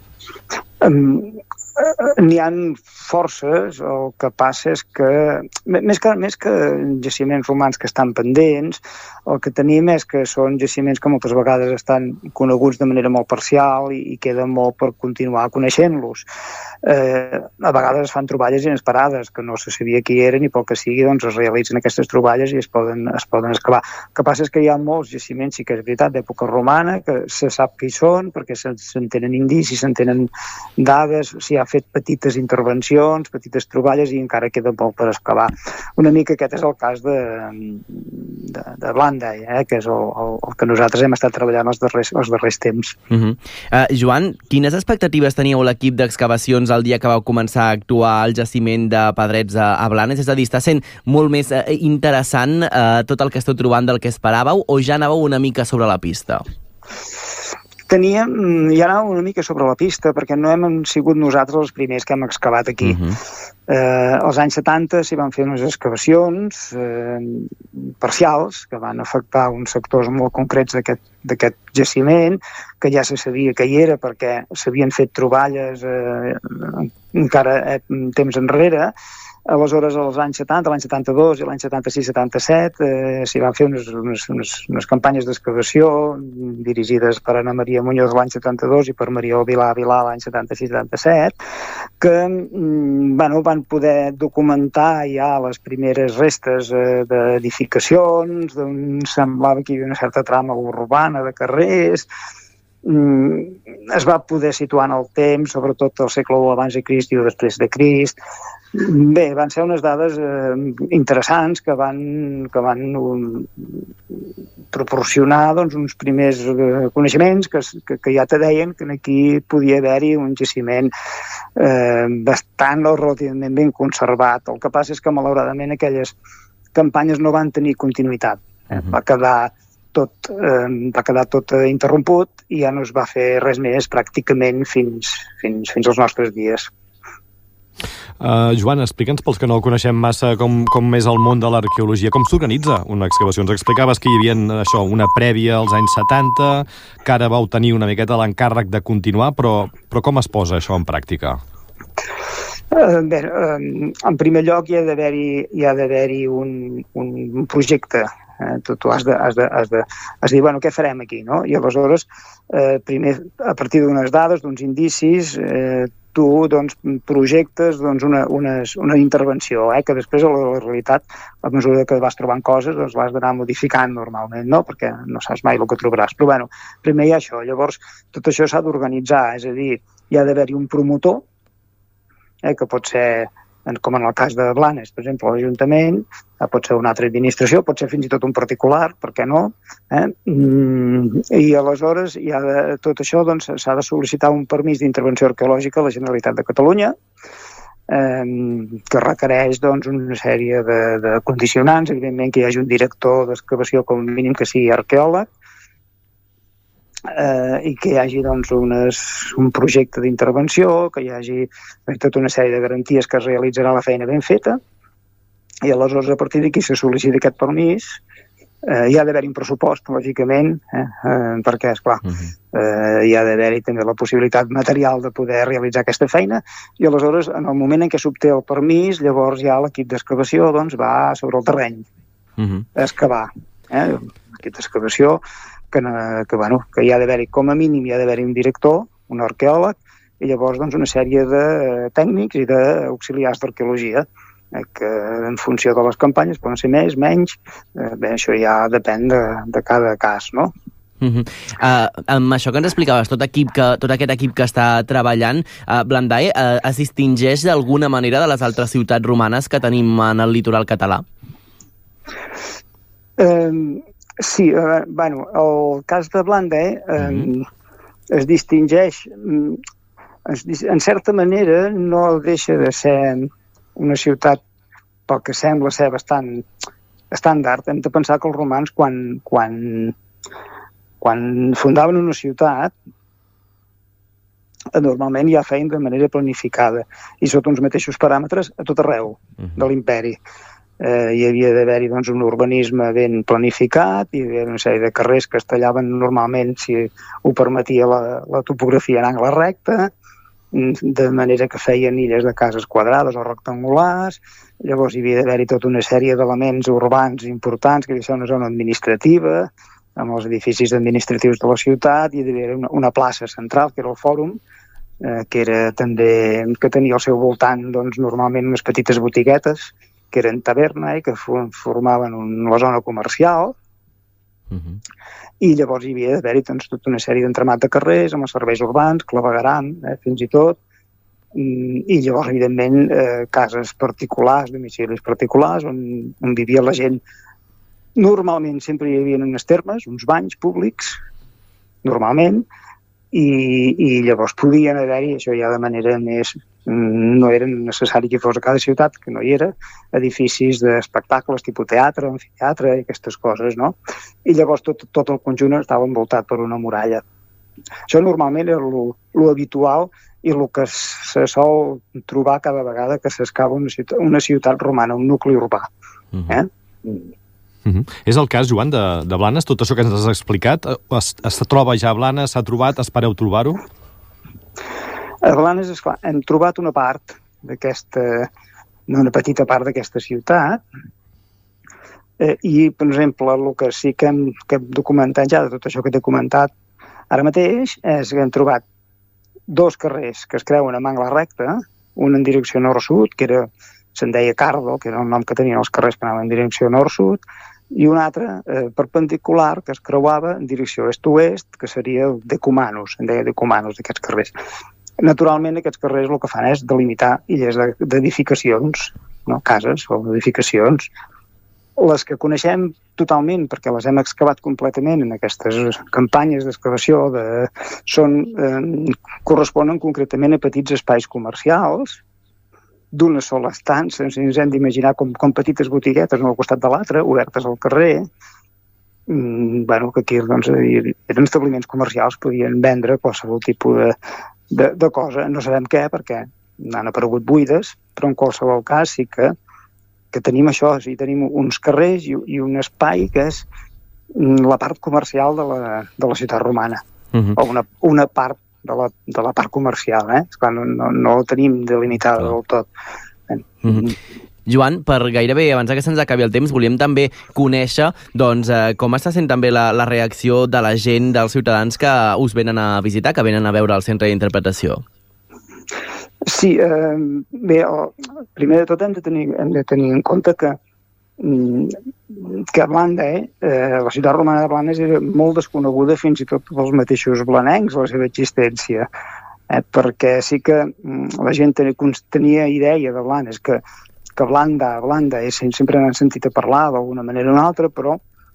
N'hi ha forces, el que passa és que més que jaciments romans que estan pendents, el que tenim és que són jaciments que moltes vegades estan coneguts de manera molt parcial i queda molt per continuar coneixent-los. A vegades es fan troballes inesperades, que no se sabia qui eren i pel que sigui doncs es realitzen aquestes troballes i es poden excavar. El que passa és que hi ha molts jaciments, sí que és veritat, d'època romana, que se sap qui són, perquè se'n tenen indicis, se'n tenen dades, s'hi ha fet petites intervencions, petites troballes i encara queda molt per excavar. Una mica aquest és el cas de Blandae, que és el que nosaltres hem estat treballant els darrers temps. Joan, quines expectatives teníeu l'equip d'excavacions el dia que vau començar a actuar al jaciment de Pedrets a Blanes? És a dir, està sent molt més interessant tot el que esteu trobant del que esperàveu o ja anàveu una mica sobre la pista? Ja anàvem una mica sobre la pista perquè no hem sigut nosaltres els primers que hem excavat aquí. Als anys 70 s'hi van fer unes excavacions parcials que van afectar uns sectors molt concrets d'aquest jaciment, que ja se sabia que hi era perquè s'havien fet troballes encara temps enrere, Aleshores, als anys 70, l'any 72 i l'any 76-77, s'hi van fer unes campanyes d'excavació dirigides per Ana Maria Muñoz l'any 72 i per Maria Vilà l'any 76-77, que van poder documentar ja les primeres restes d'edificacions, d'on semblava que hi havia una certa trama urbana de carrers. Es va poder situar en el temps, sobretot al segle I abans de Crist i després de Crist. Bé, van ser unes dades interessants que van proporcionar uns primers coneixements que ja te deien que aquí podia haver-hi un jaciment bastant o relativament ben conservat. El que passa és que, malauradament, aquelles campanyes no van tenir continuïtat. Va quedar tot interromput i ja no es va fer res més pràcticament fins als nostres dies. Joan, explica'ns, pels que no el coneixem massa, com és el món de l'arqueologia, com s'organitza una excavació. Ens explicaves que hi havia una prèvia als anys 70, que ara vau tenir una miqueta l'encàrrec de continuar, però com es posa això en pràctica? Bé, en primer lloc hi ha d'haver-hi un projecte. Tu has de dir, bueno, què farem aquí, no? I aleshores, primer, a partir d'unes dades, d'uns indicis, tu projectes una intervenció, que després a la realitat, a mesura que vas trobant coses, l'has d'anar modificant normalment, no? Perquè no saps mai el que trobaràs. Però bueno, primer hi ha això. Llavors, tot això s'ha d'organitzar, és a dir, hi ha d'haver-hi un promotor, que pot ser, com en el cas de Blanes, per exemple, l'Ajuntament, pot ser una altra administració, pot ser fins i tot un particular, per què no? I aleshores tot això s'ha de sol·licitar un permís d'intervenció arqueològica a la Generalitat de Catalunya, que requereix una sèrie de condicionants, evidentment que hi hagi un director d'excavació com a mínim que sigui arqueòleg, i que hi hagi un projecte d'intervenció, que hi hagi tota una sèrie de garanties que es realitzarà la feina ben feta, i aleshores a partir d'aquí se sol·licita aquest permís. Hi ha d'haver-hi un pressupost, lògicament, perquè, esclar, hi ha d'haver-hi també la possibilitat material de poder realitzar aquesta feina, i aleshores, en el moment en què s'obté el permís, llavors ja l'equip d'excavació va sobre el terreny a excavar. L'equip d'excavació que hi ha d'haver-hi, com a mínim hi ha d'haver-hi un director, un arqueòleg, i llavors una sèrie de tècnics i d'auxiliars d'arqueologia, que en funció de les campanyes poden ser més, menys, bé, això ja depèn de cada cas, no? Amb això que ens explicaves, tot aquest equip que està treballant, Blandae, es distingeix d'alguna manera de les altres ciutats romanes que tenim en el litoral català? Sí, bueno, el cas de Blandae es distingeix, en certa manera no deixa de ser una ciutat, pel que sembla ser bastant estàndard. Hem de pensar que els romans, quan fundaven una ciutat, normalment ja feien de manera planificada i sota uns mateixos paràmetres a tot arreu de l'imperi. Hi havia d'haver-hi un urbanisme ben planificat, hi havia una sèrie de carrers que es tallaven normalment, si ho permetia la topografia en angle recte, de manera que feien illes de cases quadrades o rectangulars. Llavors hi havia d'haver-hi tota una sèrie d'elements urbans importants, que hi havia una zona administrativa, amb els edificis administratius de la ciutat, i hi havia una plaça central, que era el Fòrum, que tenia al seu voltant normalment unes petites botiguetes, que eren taverna i que formaven la zona comercial, i llavors hi havia d'haver-hi tota una sèrie d'entramat de carrers amb els serveis urbans, clavegueram, fins i tot, i llavors, evidentment, cases particulars, domicilis particulars, on vivia la gent. Normalment sempre hi havia unes termes, uns banys públics, normalment, i llavors podien haver-hi, això ja de manera més... No era necessari que fos a cada ciutat, que no hi era, edificis d'espectacles, tipus teatre, amfiteatre i aquestes coses, no? I llavors tot el conjunt estava envoltat per una muralla. Això normalment era l'habitual i el que se sol trobar cada vegada que s'excava una ciutat romana, un nucli urbà. És el cas, Joan, de Blanes? Tot això que ens has explicat, es troba ja a Blanes, s'ha trobat, espereu trobar-ho? A Blanes, esclar, hem trobat una part d'aquesta d'una petita part d'aquesta ciutat. I, per exemple, el que sí que hem documentat ja de tot això que t'he comentat ara mateix és que hem trobat 2 carrers que es creuen amb angle recte, un en direcció nord-sud, que se'n deia Cardo, que era el nom que tenien els carrers que anaven en direcció nord-sud, i un altre perpendicular que es creuava en direcció est-oest, que seria el Decumanus, en deia Decumanus, d'aquests carrers. Naturalment, aquests carrers el que fan és delimitar illes d'edificacions, no? Cases o edificacions. Les que coneixem totalment, perquè les hem excavat completament en aquestes campanyes d'excavació, corresponen concretament a petits espais comercials, d'una sola estança, ens hem d'imaginar com petites botiguetes un al costat de l'altre, obertes al carrer, que aquí eren establiments comercials, podien vendre qualsevol tipus de cosa, no sabem què, perquè han aparegut buides, però en qualsevol cas sí que tenim això, sí, tenim uns carrers i un espai que és la part comercial de la ciutat romana, o una part de la part comercial, Esclar, no la tenim delimitada del tot. Joan, per gairebé, abans que se'ns acabi el temps, volíem també conèixer com està sent també la reacció de la gent, dels ciutadans que us venen a visitar, que venen a veure el centre d'interpretació. Sí, bé, primer de tot hem de tenir en compte que Blanda, la ciutat romana de Blanes era molt desconeguda fins i tot pels mateixos blanencs, la seva existència, perquè sí que la gent tenia idea de Blanes, que Blanda, sempre n'han sentit a parlar d'alguna manera o una altra, però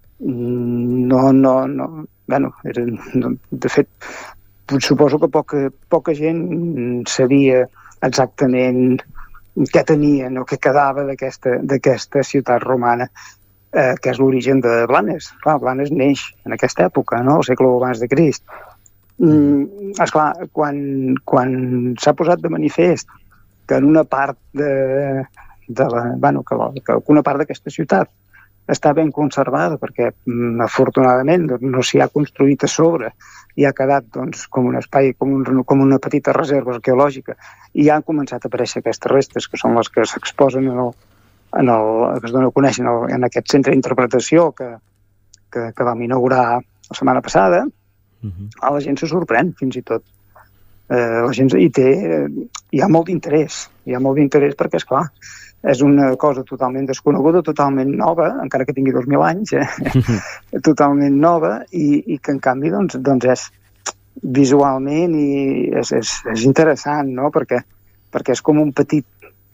de fet, suposo que poca gent sabia exactament què tenien o què quedava d'aquesta ciutat romana, que és l'origen de Blanes. Clar, Blanes neix en aquesta època, no? Al segle abans de Crist. Esclar, quan s'ha posat de manifest que en una part que una part d'aquesta ciutat està ben conservada, perquè afortunadament no s'hi ha construït a sobre i ha quedat com un espai, com una petita reserva arqueològica, i han començat a aparèixer aquestes restes, que són les que s'exposen que es dona a conèixer en aquest centre d'interpretació que vam inaugurar la setmana passada. La gent se sorprèn, fins i tot. La gent hi ha molt d'interès, perquè, esclar, és una cosa totalment desconeguda, totalment nova, encara que tingui 2.000 anys, totalment nova, i que en canvi és visualment i és interessant, no? Perquè és com un petit,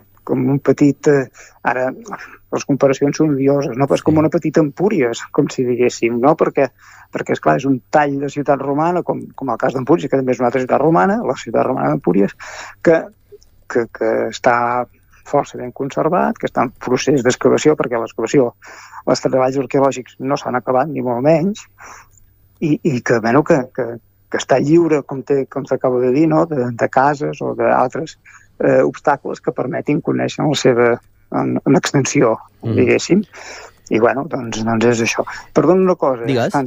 ara les comparacions són odioses, no? Però és com una petita Empúries, com si diguéssim, no? Perquè esclar, és un tall de ciutat romana, com el cas d'Empúries, que també és una altra ciutat romana, la ciutat romana d'Empúries, que està força ben conservat, que està en procés d'excavació, perquè l'excavació, els treballs arqueològics no s'han acabat, ni molt menys, i que està lliure, com t'acabo de dir, no? De cases o d'altres obstacles que permetin conèixer la seva en extensió, diguéssim. I, doncs és això. Perdona una cosa,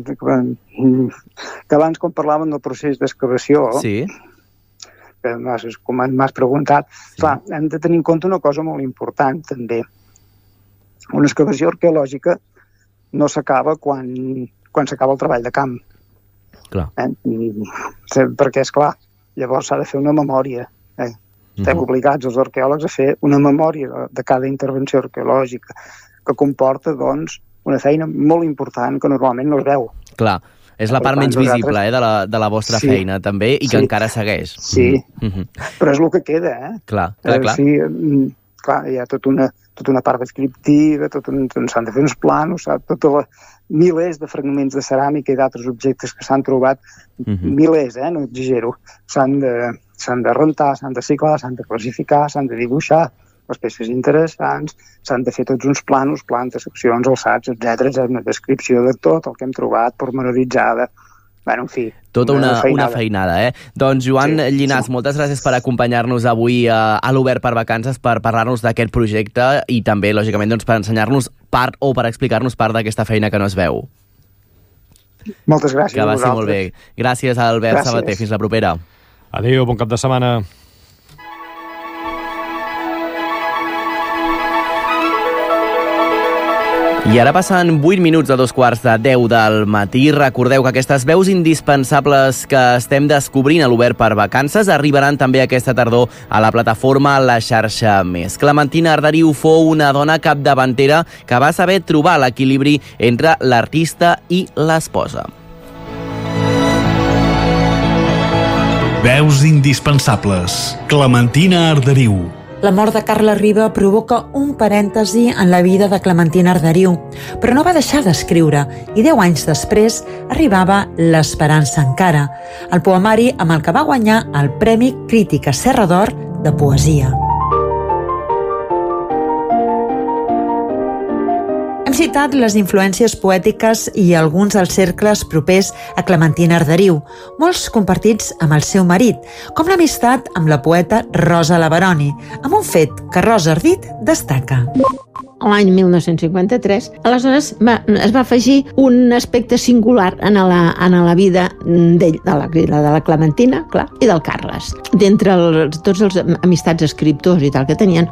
que abans, quan parlàvem del procés d'excavació, que m'has preguntat, clar, hem de tenir en compte una cosa molt important, també. Una excavació arqueològica no s'acaba quan s'acaba el treball de camp. Perquè, esclar, llavors s'ha de fer una memòria. Estem obligats, els arqueòlegs, a fer una memòria de cada intervenció arqueològica, que comporta, doncs, una feina molt important que normalment no es veu. Clar. És la part menys visible de la vostra feina, també, i que encara segueix. Sí, però és el que queda, Clar. Clar, hi ha tota una part descriptiva, s'han de fer uns planos, milers de fragments de ceràmica i d'altres objectes que s'han trobat, milers, no exagero, s'han de rentar, s'han de ciclar, s'han de classificar, s'han de dibuixar les peces interessants, s'han de fer tots uns planos, plantes, seccions, alçats, etc. Una descripció de tot el que hem trobat, pormenoritzada. En fi, tota una feinada, Doncs, Joan Llinàs, moltes gràcies per acompanyar-nos avui a l'Obert per Vacances, per parlar-nos d'aquest projecte i també, lògicament, per ensenyar-nos part o per explicar-nos part d'aquesta feina que no es veu. Moltes gràcies. Que va ser molt bé. Gràcies, Albert Sabater. Fins la propera. Adéu, bon cap de setmana. I ara passen 8 minuts a 2:45 del matí. Recordeu que aquestes veus indispensables que estem descobrint a l'Obert per Vacances arribaran també aquesta tardor a la plataforma La Xarxa Més. Clementina Arderiu fou una dona capdavantera que va saber trobar l'equilibri entre l'artista i l'esposa. Veus indispensables. Clementina Arderiu. La mort de Carles Riba provoca un parèntesi en la vida de Clementina Arderiu, però no va deixar d'escriure i 10 anys després arribava L'esperança encara, el poemari amb el que va guanyar el Premi Crítica Serra d'Or de Poesia. Hem citat les influències poètiques i alguns dels cercles propers a Clementina Arderiu, molts compartits amb el seu marit, com l'amistat amb la poeta Rosa Leveroni, amb un fet que Rosa Ardit destaca. L'any 1953, aleshores es va afegir un aspecte singular en la vida de la Clementina, clar, i del Carles. D'entre tots els amistats escriptors i tal que tenien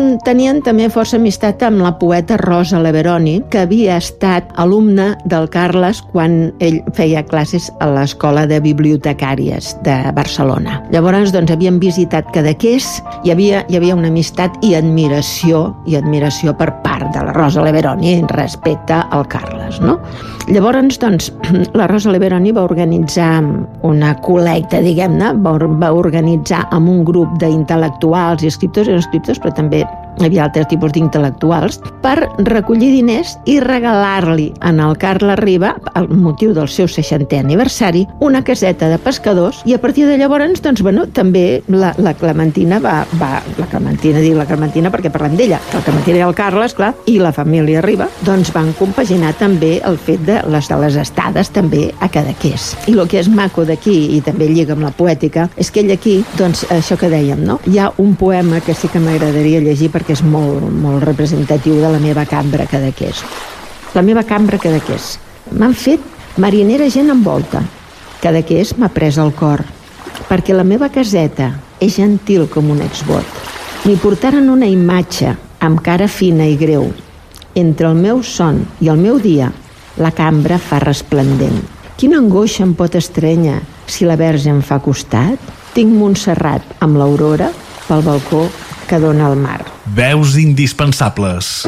també força amistat amb la poeta Rosa Leveroni, que havia estat alumne del Carles quan ell feia classes a l'Escola de Bibliotecàries de Barcelona. Llavors, doncs, havien visitat Cadaqués, hi havia una amistat i admiració per part de la Rosa Leveroni respecte al Carles, no? Llavors, doncs, la Rosa Leveroni va organitzar una col·lecta, diguem-ne, va organitzar amb un grup d'intel·lectuals i escriptors, però també hi havia altres tipus d'intel·lectuals, per recollir diners i regalar-li en el Carles Riba, al motiu del seu 60è aniversari, una caseta de pescadors, i a partir de llavors, doncs, també la Clementina la Clementina perquè parlem d'ella, la Clementina i el Carles, clar, i la família Riba, doncs van compaginar també el fet de les estades també a Cadaqués. I el que és maco d'aquí, i també lliga amb la poètica, és que ell aquí, doncs, això que dèiem, no? Hi ha un poema que sí que m'agradaria llegir perquè és molt representatiu de la meva cambra Cadaqués. La meva cambra Cadaqués. M'han fet marinera gent envolta. Cadaqués m'ha pres el cor, perquè la meva caseta és gentil com un exvot. M'hi portaren una imatge amb cara fina i greu. Entre el meu son i el meu dia, la cambra fa resplendent. Quina angoixa em pot estrènyer si la Verge em fa costat? Tinc Montserrat amb l'aurora pel balcó que dona al mar. Veus indispensables.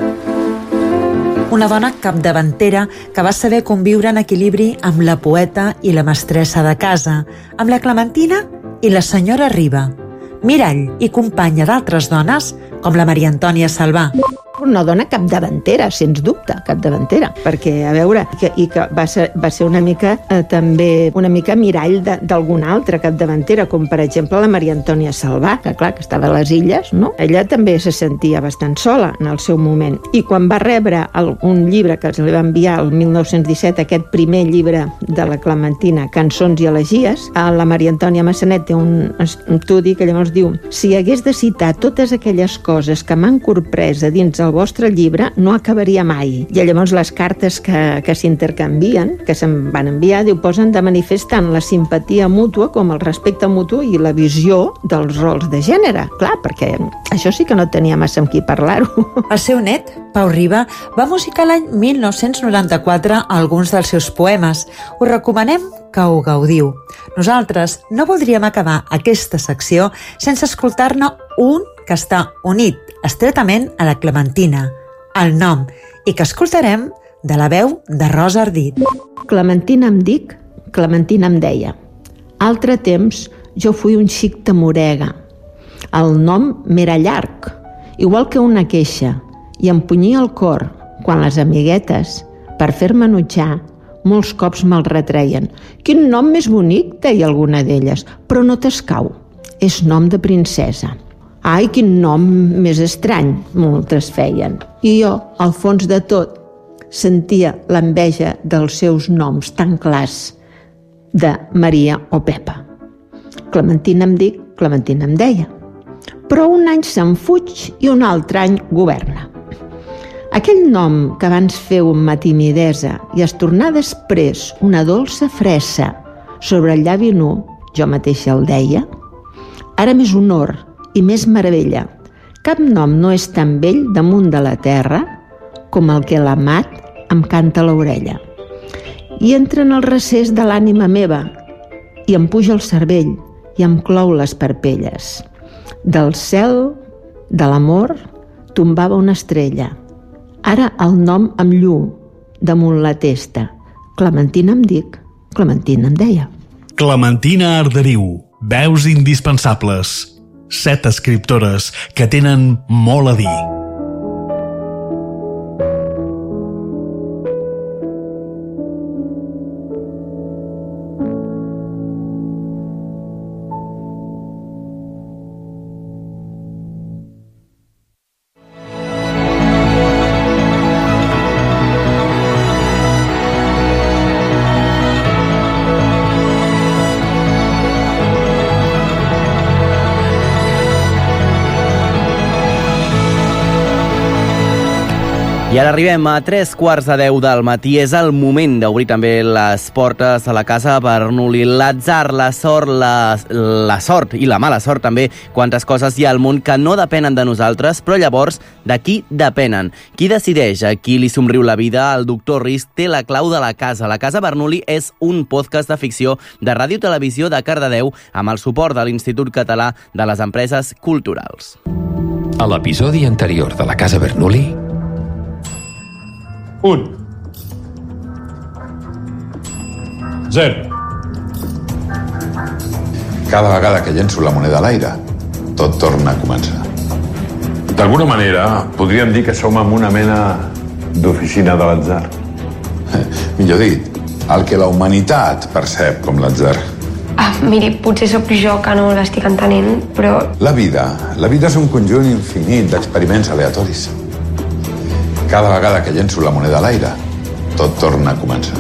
Una dona capdavantera que va saber conviure en equilibri amb la poeta i la mestressa de casa, amb la Clementina i la senyora Riba, mirall i companya d'altres dones com la Maria Antònia Salvà. Una dona capdavantera, sens dubte, capdavantera, perquè, a veure, i que va ser una mica també una mica mirall d'alguna altra capdavantera, com per exemple la Maria Antònia Salvà, que clar, que estava a les Illes, no? Ella també se sentia bastant sola en el seu moment, i quan va rebre un llibre que li va enviar el 1917, aquest primer llibre de la Clementina, Cançons i elegies, la Maria Antònia Massanet té un estudi que llavors diu: si hagués de citar totes aquelles coses que m'han corprès a dins el vostre llibre, no acabaria mai. I llavors les cartes que s'intercanvien, que se'n van enviar, posen de manifest tant la simpatia mútua com el respecte mutu i la visió dels rols de gènere. Clar, perquè això sí que no tenia massa amb qui parlar-ho. El seu net, Pau Riba, va musicar l'any 1994 alguns dels seus poemes. Us recomanem que ho gaudiu. Nosaltres no voldríem acabar aquesta secció sense escoltar-ne un que està unit estretament a la Clementina, el nom, i que escoltarem de la veu de Rosa Ardit. Clementina em dic, Clementina em deia. Altre temps jo fui un xic tamorega. El nom m'era llarg, igual que una queixa, i em punyia el cor quan les amiguetes, per fer-me enutjar, molts cops me'l retreien. Quin nom més bonic, deia alguna d'elles, però no t'escau. És nom de princesa. Ai, quin nom més estrany, moltes feien. I jo, al fons de tot, sentia l'enveja dels seus noms tan clars de Maria o Pepa. Clementina em dic, Clementina em deia. Però un any se'n fuig i un altre any governa. Aquell nom que abans feu amb timidesa i es tornà després una dolça fressa sobre el llavi nu, jo mateixa el deia, ara més honor i més meravella. Cap nom no és tan vell damunt de la terra com el que l'amat em canta a l'orella. I entra en el recés de l'ànima meva i em puja el cervell i em clou les parpelles. Del cel, de l'amor, tombava una estrella. Ara el nom em lluu damunt la testa. Clementina em dic, Clementina em deia. Clementina Arderiu, veus indispensables. 7 escriptores que tenen molt a dir. I ara arribem a 3:15 del matí. És el moment d'obrir també les portes a la casa Bernoulli. L'atzar, la sort, la sort i la mala sort també. Quantes coses hi ha al món que no depenen de nosaltres, però llavors de qui depenen? Qui decideix a qui li somriu la vida? El doctor Risk té la clau de la casa. La casa Bernoulli és un podcast de ficció de Ràdio Televisió de Cardedeu amb el suport de l'Institut Català de les Empreses Culturals. A l'episodi anterior de la casa Bernoulli... 1 0. Cada vegada que llenço la moneda a l'aire, tot torna a començar. D'alguna manera, podríem dir que som en una mena d'oficina de l'atzar. Millor dit, el que la humanitat percep com l'atzar. Miri, potser sóc jo que no l'estic entenent, però... La vida és un conjunt infinit d'experiments aleatoris. Cada vegada que llenço la moneda a l'aire, tot torna a començar.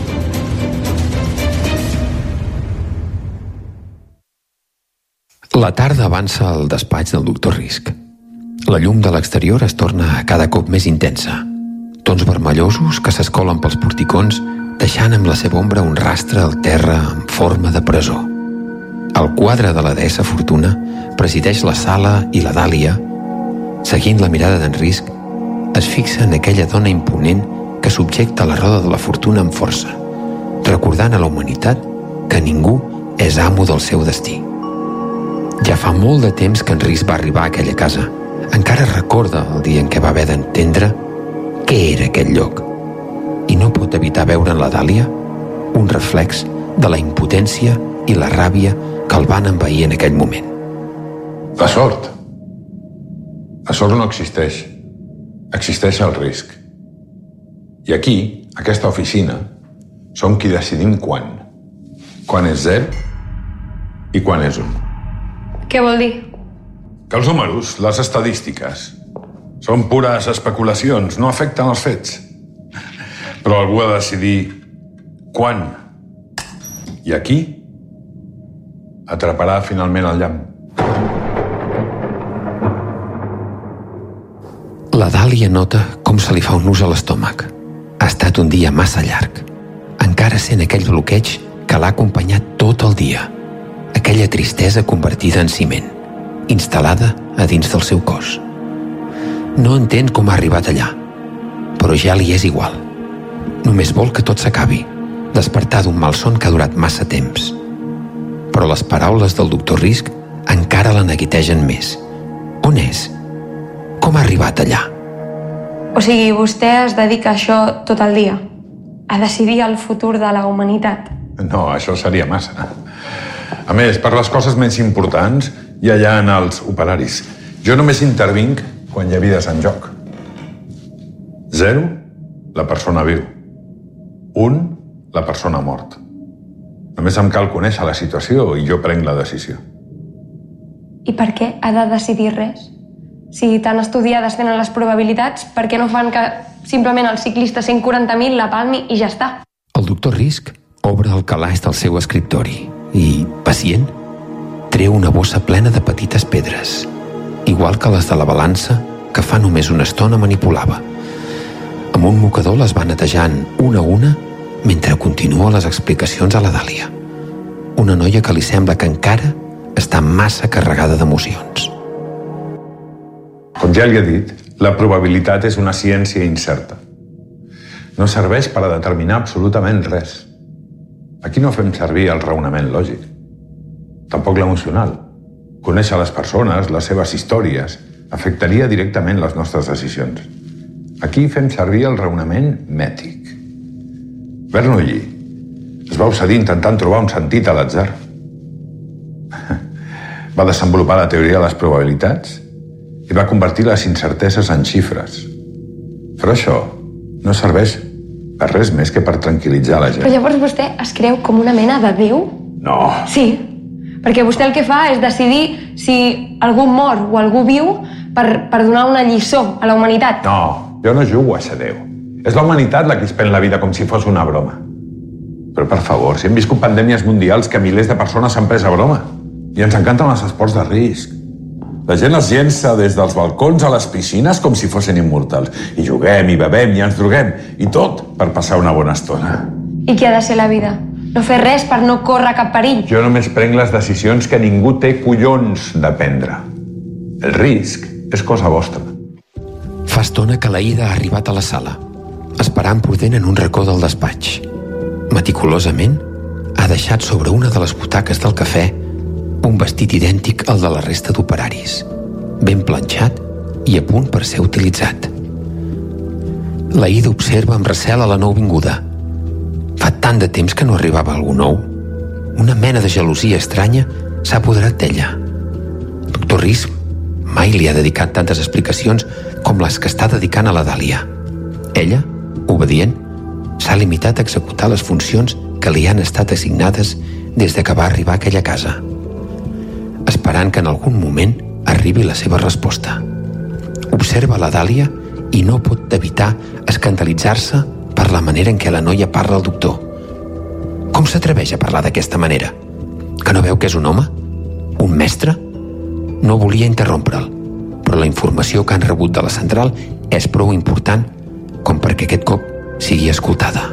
La tarda avança al despatx del doctor Risk. La llum de l'exterior es torna cada cop més intensa. Tons vermellosos que s'escolen pels porticons, deixant amb la seva ombra un rastre al terra en forma de presó. El quadre de la deessa Fortuna presideix la sala i la Dàlia, seguint la mirada d'en Risk, es fixa en aquella dona imponent que subjecta la roda de la fortuna amb força, recordant a la humanitat que ningú és amo del seu destí. Ja fa molt de temps que en Risk va arribar a aquella casa. Encara recorda el dia en què va haver d'entendre què era aquell lloc. I no pot evitar veure en la Dàlia un reflex de la impotència i la ràbia que el van envair en aquell moment. La sort. La sort no existeix. Existeix el risc. I aquí, aquesta oficina, som qui decidim quan. Quan és 0 i quan és 1. Què vol dir? Que els números, les estadístiques, són pures especulacions, no afecten els fets. Però algú ha de decidir quan. I aquí atraparà finalment el llamp. La Dàlia nota com se li fa un nus a l'estómac. Ha estat un dia massa llarg. Encara sent aquell bloqueig que l'ha acompanyat tot el dia. Aquella tristesa convertida en ciment, instal·lada a dins del seu cos. No entén com ha arribat allà, però ja li és igual. Només vol que tot s'acabi, despertar d'un malson que ha durat massa temps. Però les paraules del doctor Risk encara la neguitegen més. On és? Com ha arribat allà? O sigui, vostè es dedica a això tot el dia? A decidir el futur de la humanitat? No, això seria massa. A més, per les coses menys importants hi ha allà en els operaris. Jo només intervinc quan hi ha vides en joc. 0, la persona viu. 1, la persona mort. Només em cal conèixer la situació i jo prenc la decisió. I per què ha de decidir res? Si tan estudiades tenen les probabilitats, per què no fan que simplement el ciclista 140.000 la palmi i ja està? El doctor Risk obre el calaix del seu escriptori i, pacient, treu una bossa plena de petites pedres, igual que les de la balança que fa només una estona manipulava. Amb un mocador les va netejant una a una mentre continua les explicacions a la Dàlia, una noia que li sembla que encara està massa carregada d'emocions. Com ja li he dit, La probabilitat és una ciència incerta. No serveix per a determinar absolutament res. Aquí no fem servir el raonament lògic. Tampoc l'emocional. Conèixer les persones, les seves històries, afectaria directament les nostres decisions. Aquí fem servir el raonament mètic. Bernoulli es va obsedir intentant trobar un sentit a l'atzar. Va desenvolupar la teoria de les probabilitats i va convertir les incerteses en xifres. Però això no serveix per res més que per tranquil·litzar la gent. Però llavors vostè es creu com una mena de Déu? No. Sí, perquè vostè el que fa és decidir si algú mor o algú viu per donar una lliçó a la humanitat. No, jo no jugo a ser Déu. És la humanitat la que es pren la vida com si fos una broma. Però, per favor, si hem viscut pandèmies mundials que milers de persones s'han pres a broma. I ens encanten els esports de risc. La gent es llença des dels balcons a les piscines com si fossin immortals. I juguem, i bebem, i ens droguem. I tot per passar una bona estona. I què ha de ser la vida? No fer res per no córrer cap perill? Jo només prenc les decisions que ningú té collons de prendre. El risc és cosa vostra. Fa estona que l'Aïda ha arribat a la sala, esperant prudent en un racó del despatx. Meticulosament, ha deixat sobre una de les butaques del cafè un vestit idèntic al de la resta d'operaris, ben planxat i a punt per ser utilitzat. L'Aïda observa amb recel a la nouvinguda. Fa tant de temps que no arribava algú nou. Una mena de gelosia estranya s'ha apoderat d'ella. Doctor Risk mai li ha dedicat tantes explicacions com les que està dedicant a la Dàlia. Ella, obedient, s'ha limitat a executar les funcions que li han estat assignades des de que va arribar a aquella casa, esperant que en algun moment arribi la seva resposta. Observa la Dàlia i no pot evitar escandalitzar-se per la manera en què la noia parla al doctor. Com s'atreveix a parlar d'aquesta manera? Que no veu que és un home? Un mestre? No volia interrompre'l, però la informació que han rebut de la central és prou important com perquè aquest cop sigui escoltada.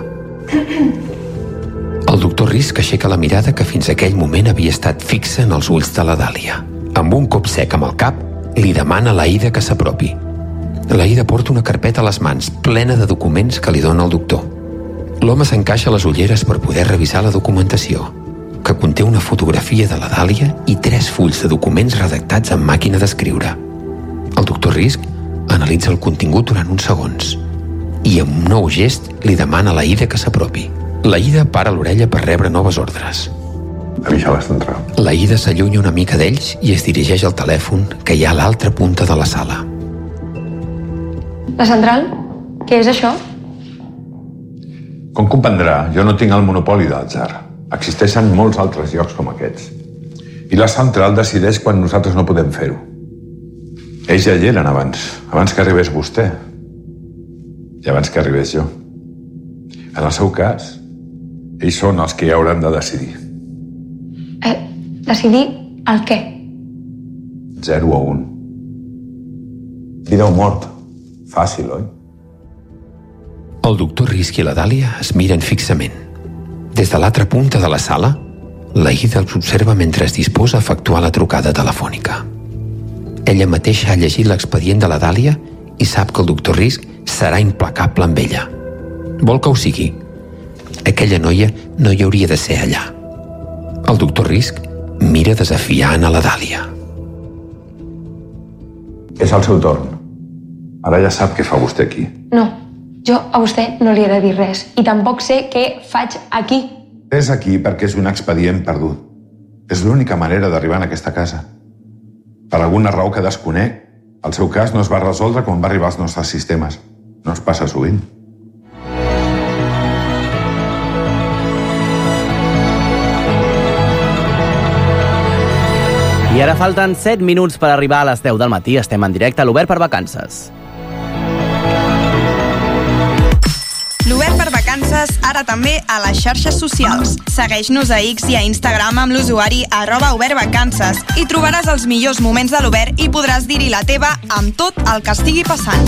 El doctor Risk aixeca la mirada que fins aquell moment havia estat fixa en els ulls de la Dàlia. Amb un cop sec amb el cap, li demana a l'Aïda que s'apropi. L'Aïda porta una carpeta a les mans, plena de documents que li dona el doctor. L'home s'encaixa les ulleres per poder revisar la documentació, que conté una fotografia de la Dàlia i 3 fulls de documents redactats amb màquina d'escriure. El doctor Risk analitza el contingut durant uns segons i amb un nou gest li demana a l'Aïda que s'apropi. L'Aïda para l'orella per rebre noves ordres. Avisa la central. L'Aïda s'allunya una mica d'ells i es dirigeix al telèfon que hi ha a l'altra punta de la sala. La central? Què és això? Com comprendrà, jo no tinc el monopoli d'atzar. Existeixen molts altres llocs com aquests. I la central decideix quan nosaltres no podem fer-ho. Ells ja hi eren abans que arribés vostè. I abans que arribés jo. En el seu cas, ells són els que hi hauran de decidir. Decidir el què? 0 o 1. Vida o mort. Fàcil, oi? El doctor Risk i la Dàlia es miren fixament. Des de l'altra punta de la sala, l'Aïda els observa mentre es disposa a efectuar la trucada telefònica. Ella mateixa ha llegit l'expedient de la Dàlia i sap que el doctor Risk serà implacable amb ella. Vol que ho sigui. Aquella noia no hi hauria de ser allà. El doctor Risk mira desafiant a la Dàlia. És el seu torn. Ara ja sap què fa vostè aquí. No, jo a vostè no li he de dir res. I tampoc sé què faig aquí. És aquí perquè és un expedient perdut. És l'única manera d'arribar en aquesta casa. Per alguna raó que desconec, el seu cas no es va resoldre quan va arribar als nostres sistemes. No es passa sovint. I ara falten 7 minuts per arribar a les 10 del matí. Estem en directe a l'Obert per Vacances. L'Obert per Vacances ara també a les xarxes socials. Segueix-nos a X i a Instagram amb l'usuari @obertvacances i trobaràs els millors moments de l'Obert i podràs dir-hi la teva amb tot el que estigui passant.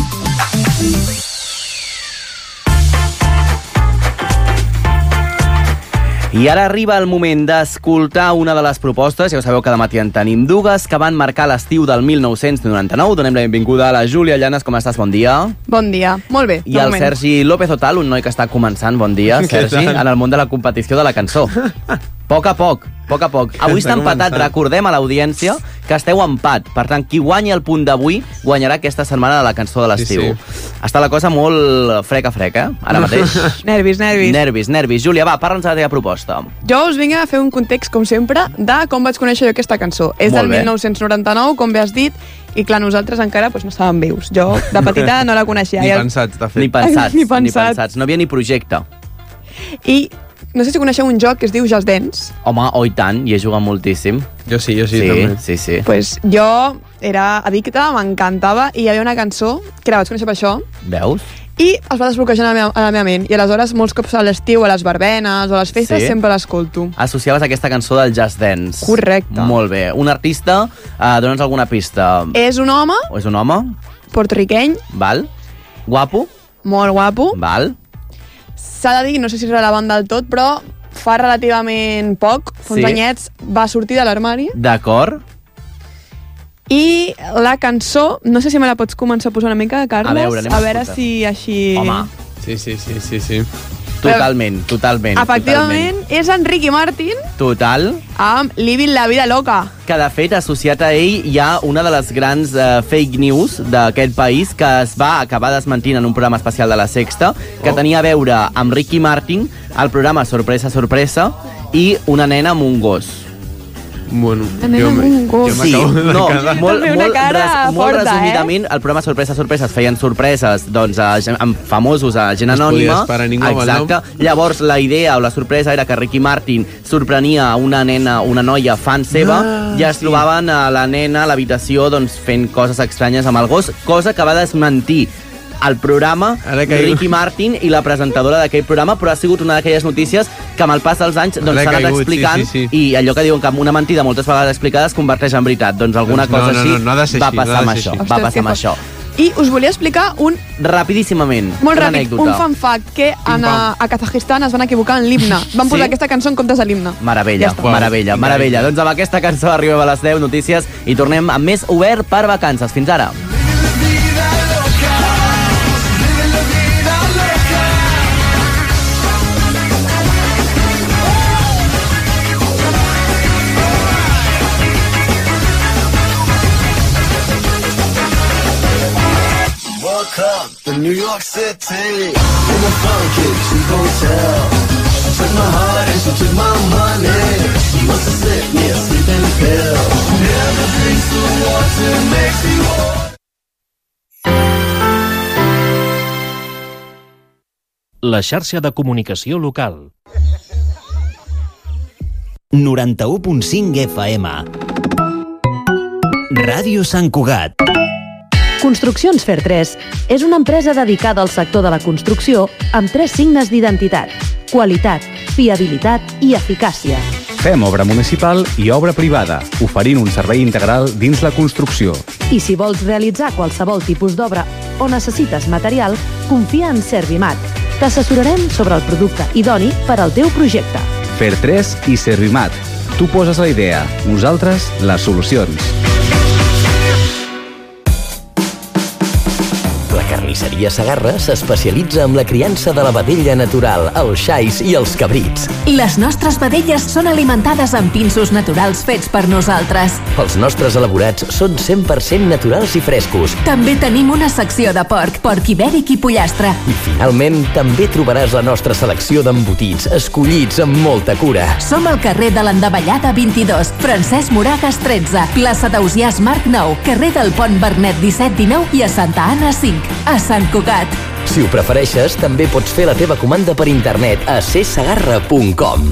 I ara arriba el moment d'escoltar una de les propostes, ja ho sabeu que de matí en tenim dues, que van marcar l'estiu del 1999. Donem la benvinguda a la Júlia Llanes. Com estàs? Bon dia. Bon dia. Molt bé. I el Sergi López Otal, un noi que està començant. Bon dia, Sergi, en el món de la competició de la cançó. A poc a poc. Avui està empatat, recordem a l'audiència que esteu empat. Per tant, qui guanyi el punt d'avui guanyarà aquesta setmana de la cançó de l'estiu. Sí. Està la cosa molt freca, ara mateix. Nervis. Júlia, va, parla'ns de la teva proposta. Jo us vinc a fer un context, com sempre, de com vaig conèixer jo aquesta cançó. És del 1999, com bé has dit, i clar, nosaltres encara no estàvem vius. Jo, de petita, no la coneixia. Ni pensats, de fet. Ni pensats. No havia ni projecte. I no sé si coneixeu un joc que es diu Just Dance. Home, i tant, hi he jugat moltíssim. Jo sí, també. Sí. Pues jo era addicta, m'encantava, i hi havia una cançó que la vaig conèixer per això. Veus? I es va desbloquejar a la meva ment. I aleshores, molts cops a l'estiu, a les verbenes o a les festes, sempre l'escolto. Associaves aquesta cançó del Just Dance. Correcte. Molt bé. Un artista, dona'ns alguna pista. És un home. És un home. Portorriqueny. Val. Guapo. Molt guapo. Val. S'ha de dir, no sé si és relevant del tot, però fa relativament poc, fa uns anyets, va sortir de l'armari. D'acord. I la cançó, no sé si me la pots començar a posar una mica, Carles? A veure si així... Home. Sí. Totalment. Efectivament, és en Ricky Martin. Total. Amb Living la vida loca. Que, de fet, associat a ell hi ha una de les grans fake news d'aquest país que es va acabar desmentint en un programa especial de La Sexta, que tenia a veure amb Ricky Martin, el programa Sorpresa, Sorpresa, i una nena amb un gos. Bueno, jo m'acabo de quedar. Molt resumidament, el programa Sorpresa, Sorpresa es feien sorpreses amb famosos, a gent anònima. Exacte. Llavors la idea o la sorpresa era que Ricky Martin sorprenia una nena, una noia fan seva, i es trobaven a la nena a l'habitació fent coses estranyes amb el gos, cosa que va desmentir el programa Ricky Martin i la presentadora d'aquell programa, però ha sigut una d'aquelles notícies que amb el pas dels anys s'ha anat explicant, i allò que diuen que una mentida moltes vegades explicada es converteix en veritat. Doncs alguna cosa així va passar amb això. I us volia explicar un... Rapidíssimament. Molt ràpid, un fun fact, que a Kazajistan es van equivocar en l'himne. Van posar aquesta cançó en comptes de l'himne. Meravella. Doncs amb aquesta cançó arribem a les 10 notícies i tornem amb més Obert per Vacances. Fins ara. In New York City, in a funky cheap hotel. She took my heart and she took my money. She wants to slip me a sleeping pill. Never drinks the water, makes me want. La xarxa de comunicació local. 91.5 FM. Ràdio Sant Cugat. Construccions Fer3 és una empresa dedicada al sector de la construcció amb 3 signes d'identitat: qualitat, fiabilitat i eficàcia. Fem obra municipal i obra privada, oferint un servei integral dins la construcció. I si vols realitzar qualsevol tipus d'obra o necessites material, confia en Servimat. T'assessorarem sobre el producte idoni per al teu projecte. Fer3 i Servimat. Tu poses la idea, nosaltres les solucions. Carnisseria Segarra s'especialitza en la criança de la vedella natural, els xais i els cabrits. Les nostres vedelles són alimentades amb pinsos naturals fets per nosaltres. Els nostres elaborats són 100% naturals i frescos. També tenim una secció de porc ibèric i pollastre. I finalment també trobaràs la nostra selecció d'embotits, escollits amb molta cura. Som al carrer de l'Endavellada 22, Francesc Moragas 13, plaça d'Ausiàs Marc 9, carrer del Pont Bernet 17-19 i a Santa Anna 5. A Sant Cugat. Si ho prefereixes, també pots fer la teva comanda per internet a csegarra.com.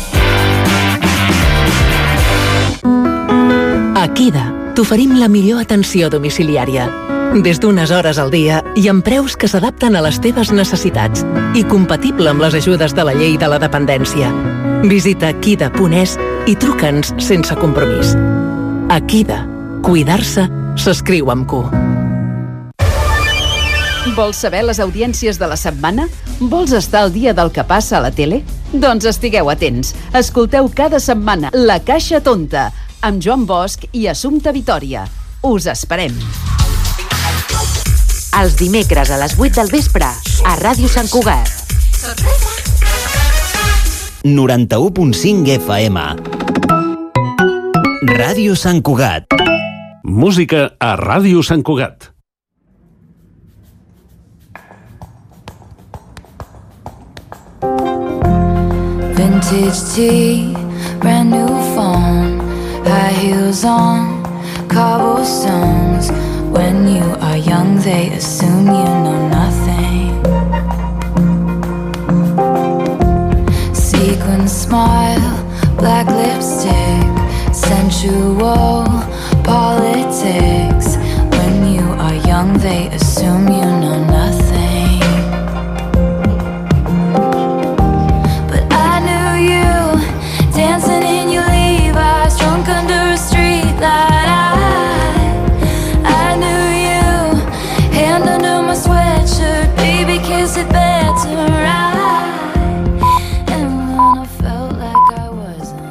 A Kida t'oferim la millor atenció domiciliària. Des d'unes hores al dia i amb preus que s'adapten a les teves necessitats i compatible amb les ajudes de la llei de la dependència. Visita kida.es i truca'ns sense compromís. A Kida, cuidar-se s'escriu amb Q. Vols saber les audiències de la setmana? Vols estar al dia del que passa a la tele? Doncs estigueu atents. Escolteu cada setmana La Caixa Tonta, amb Joan Bosch i Assumpta Vitòria. Us esperem. Els dimecres a les 8 del vespre, a Ràdio Sant Cugat. 91.5 FM. Ràdio Sant Cugat. Música a Ràdio Sant Cugat. Vintage tea, brand new phone, high heels on, cobblestones. When you are young, they assume you know nothing. Sequin smile, black lipstick, sensual politics. When you are young, they assume you know nothing.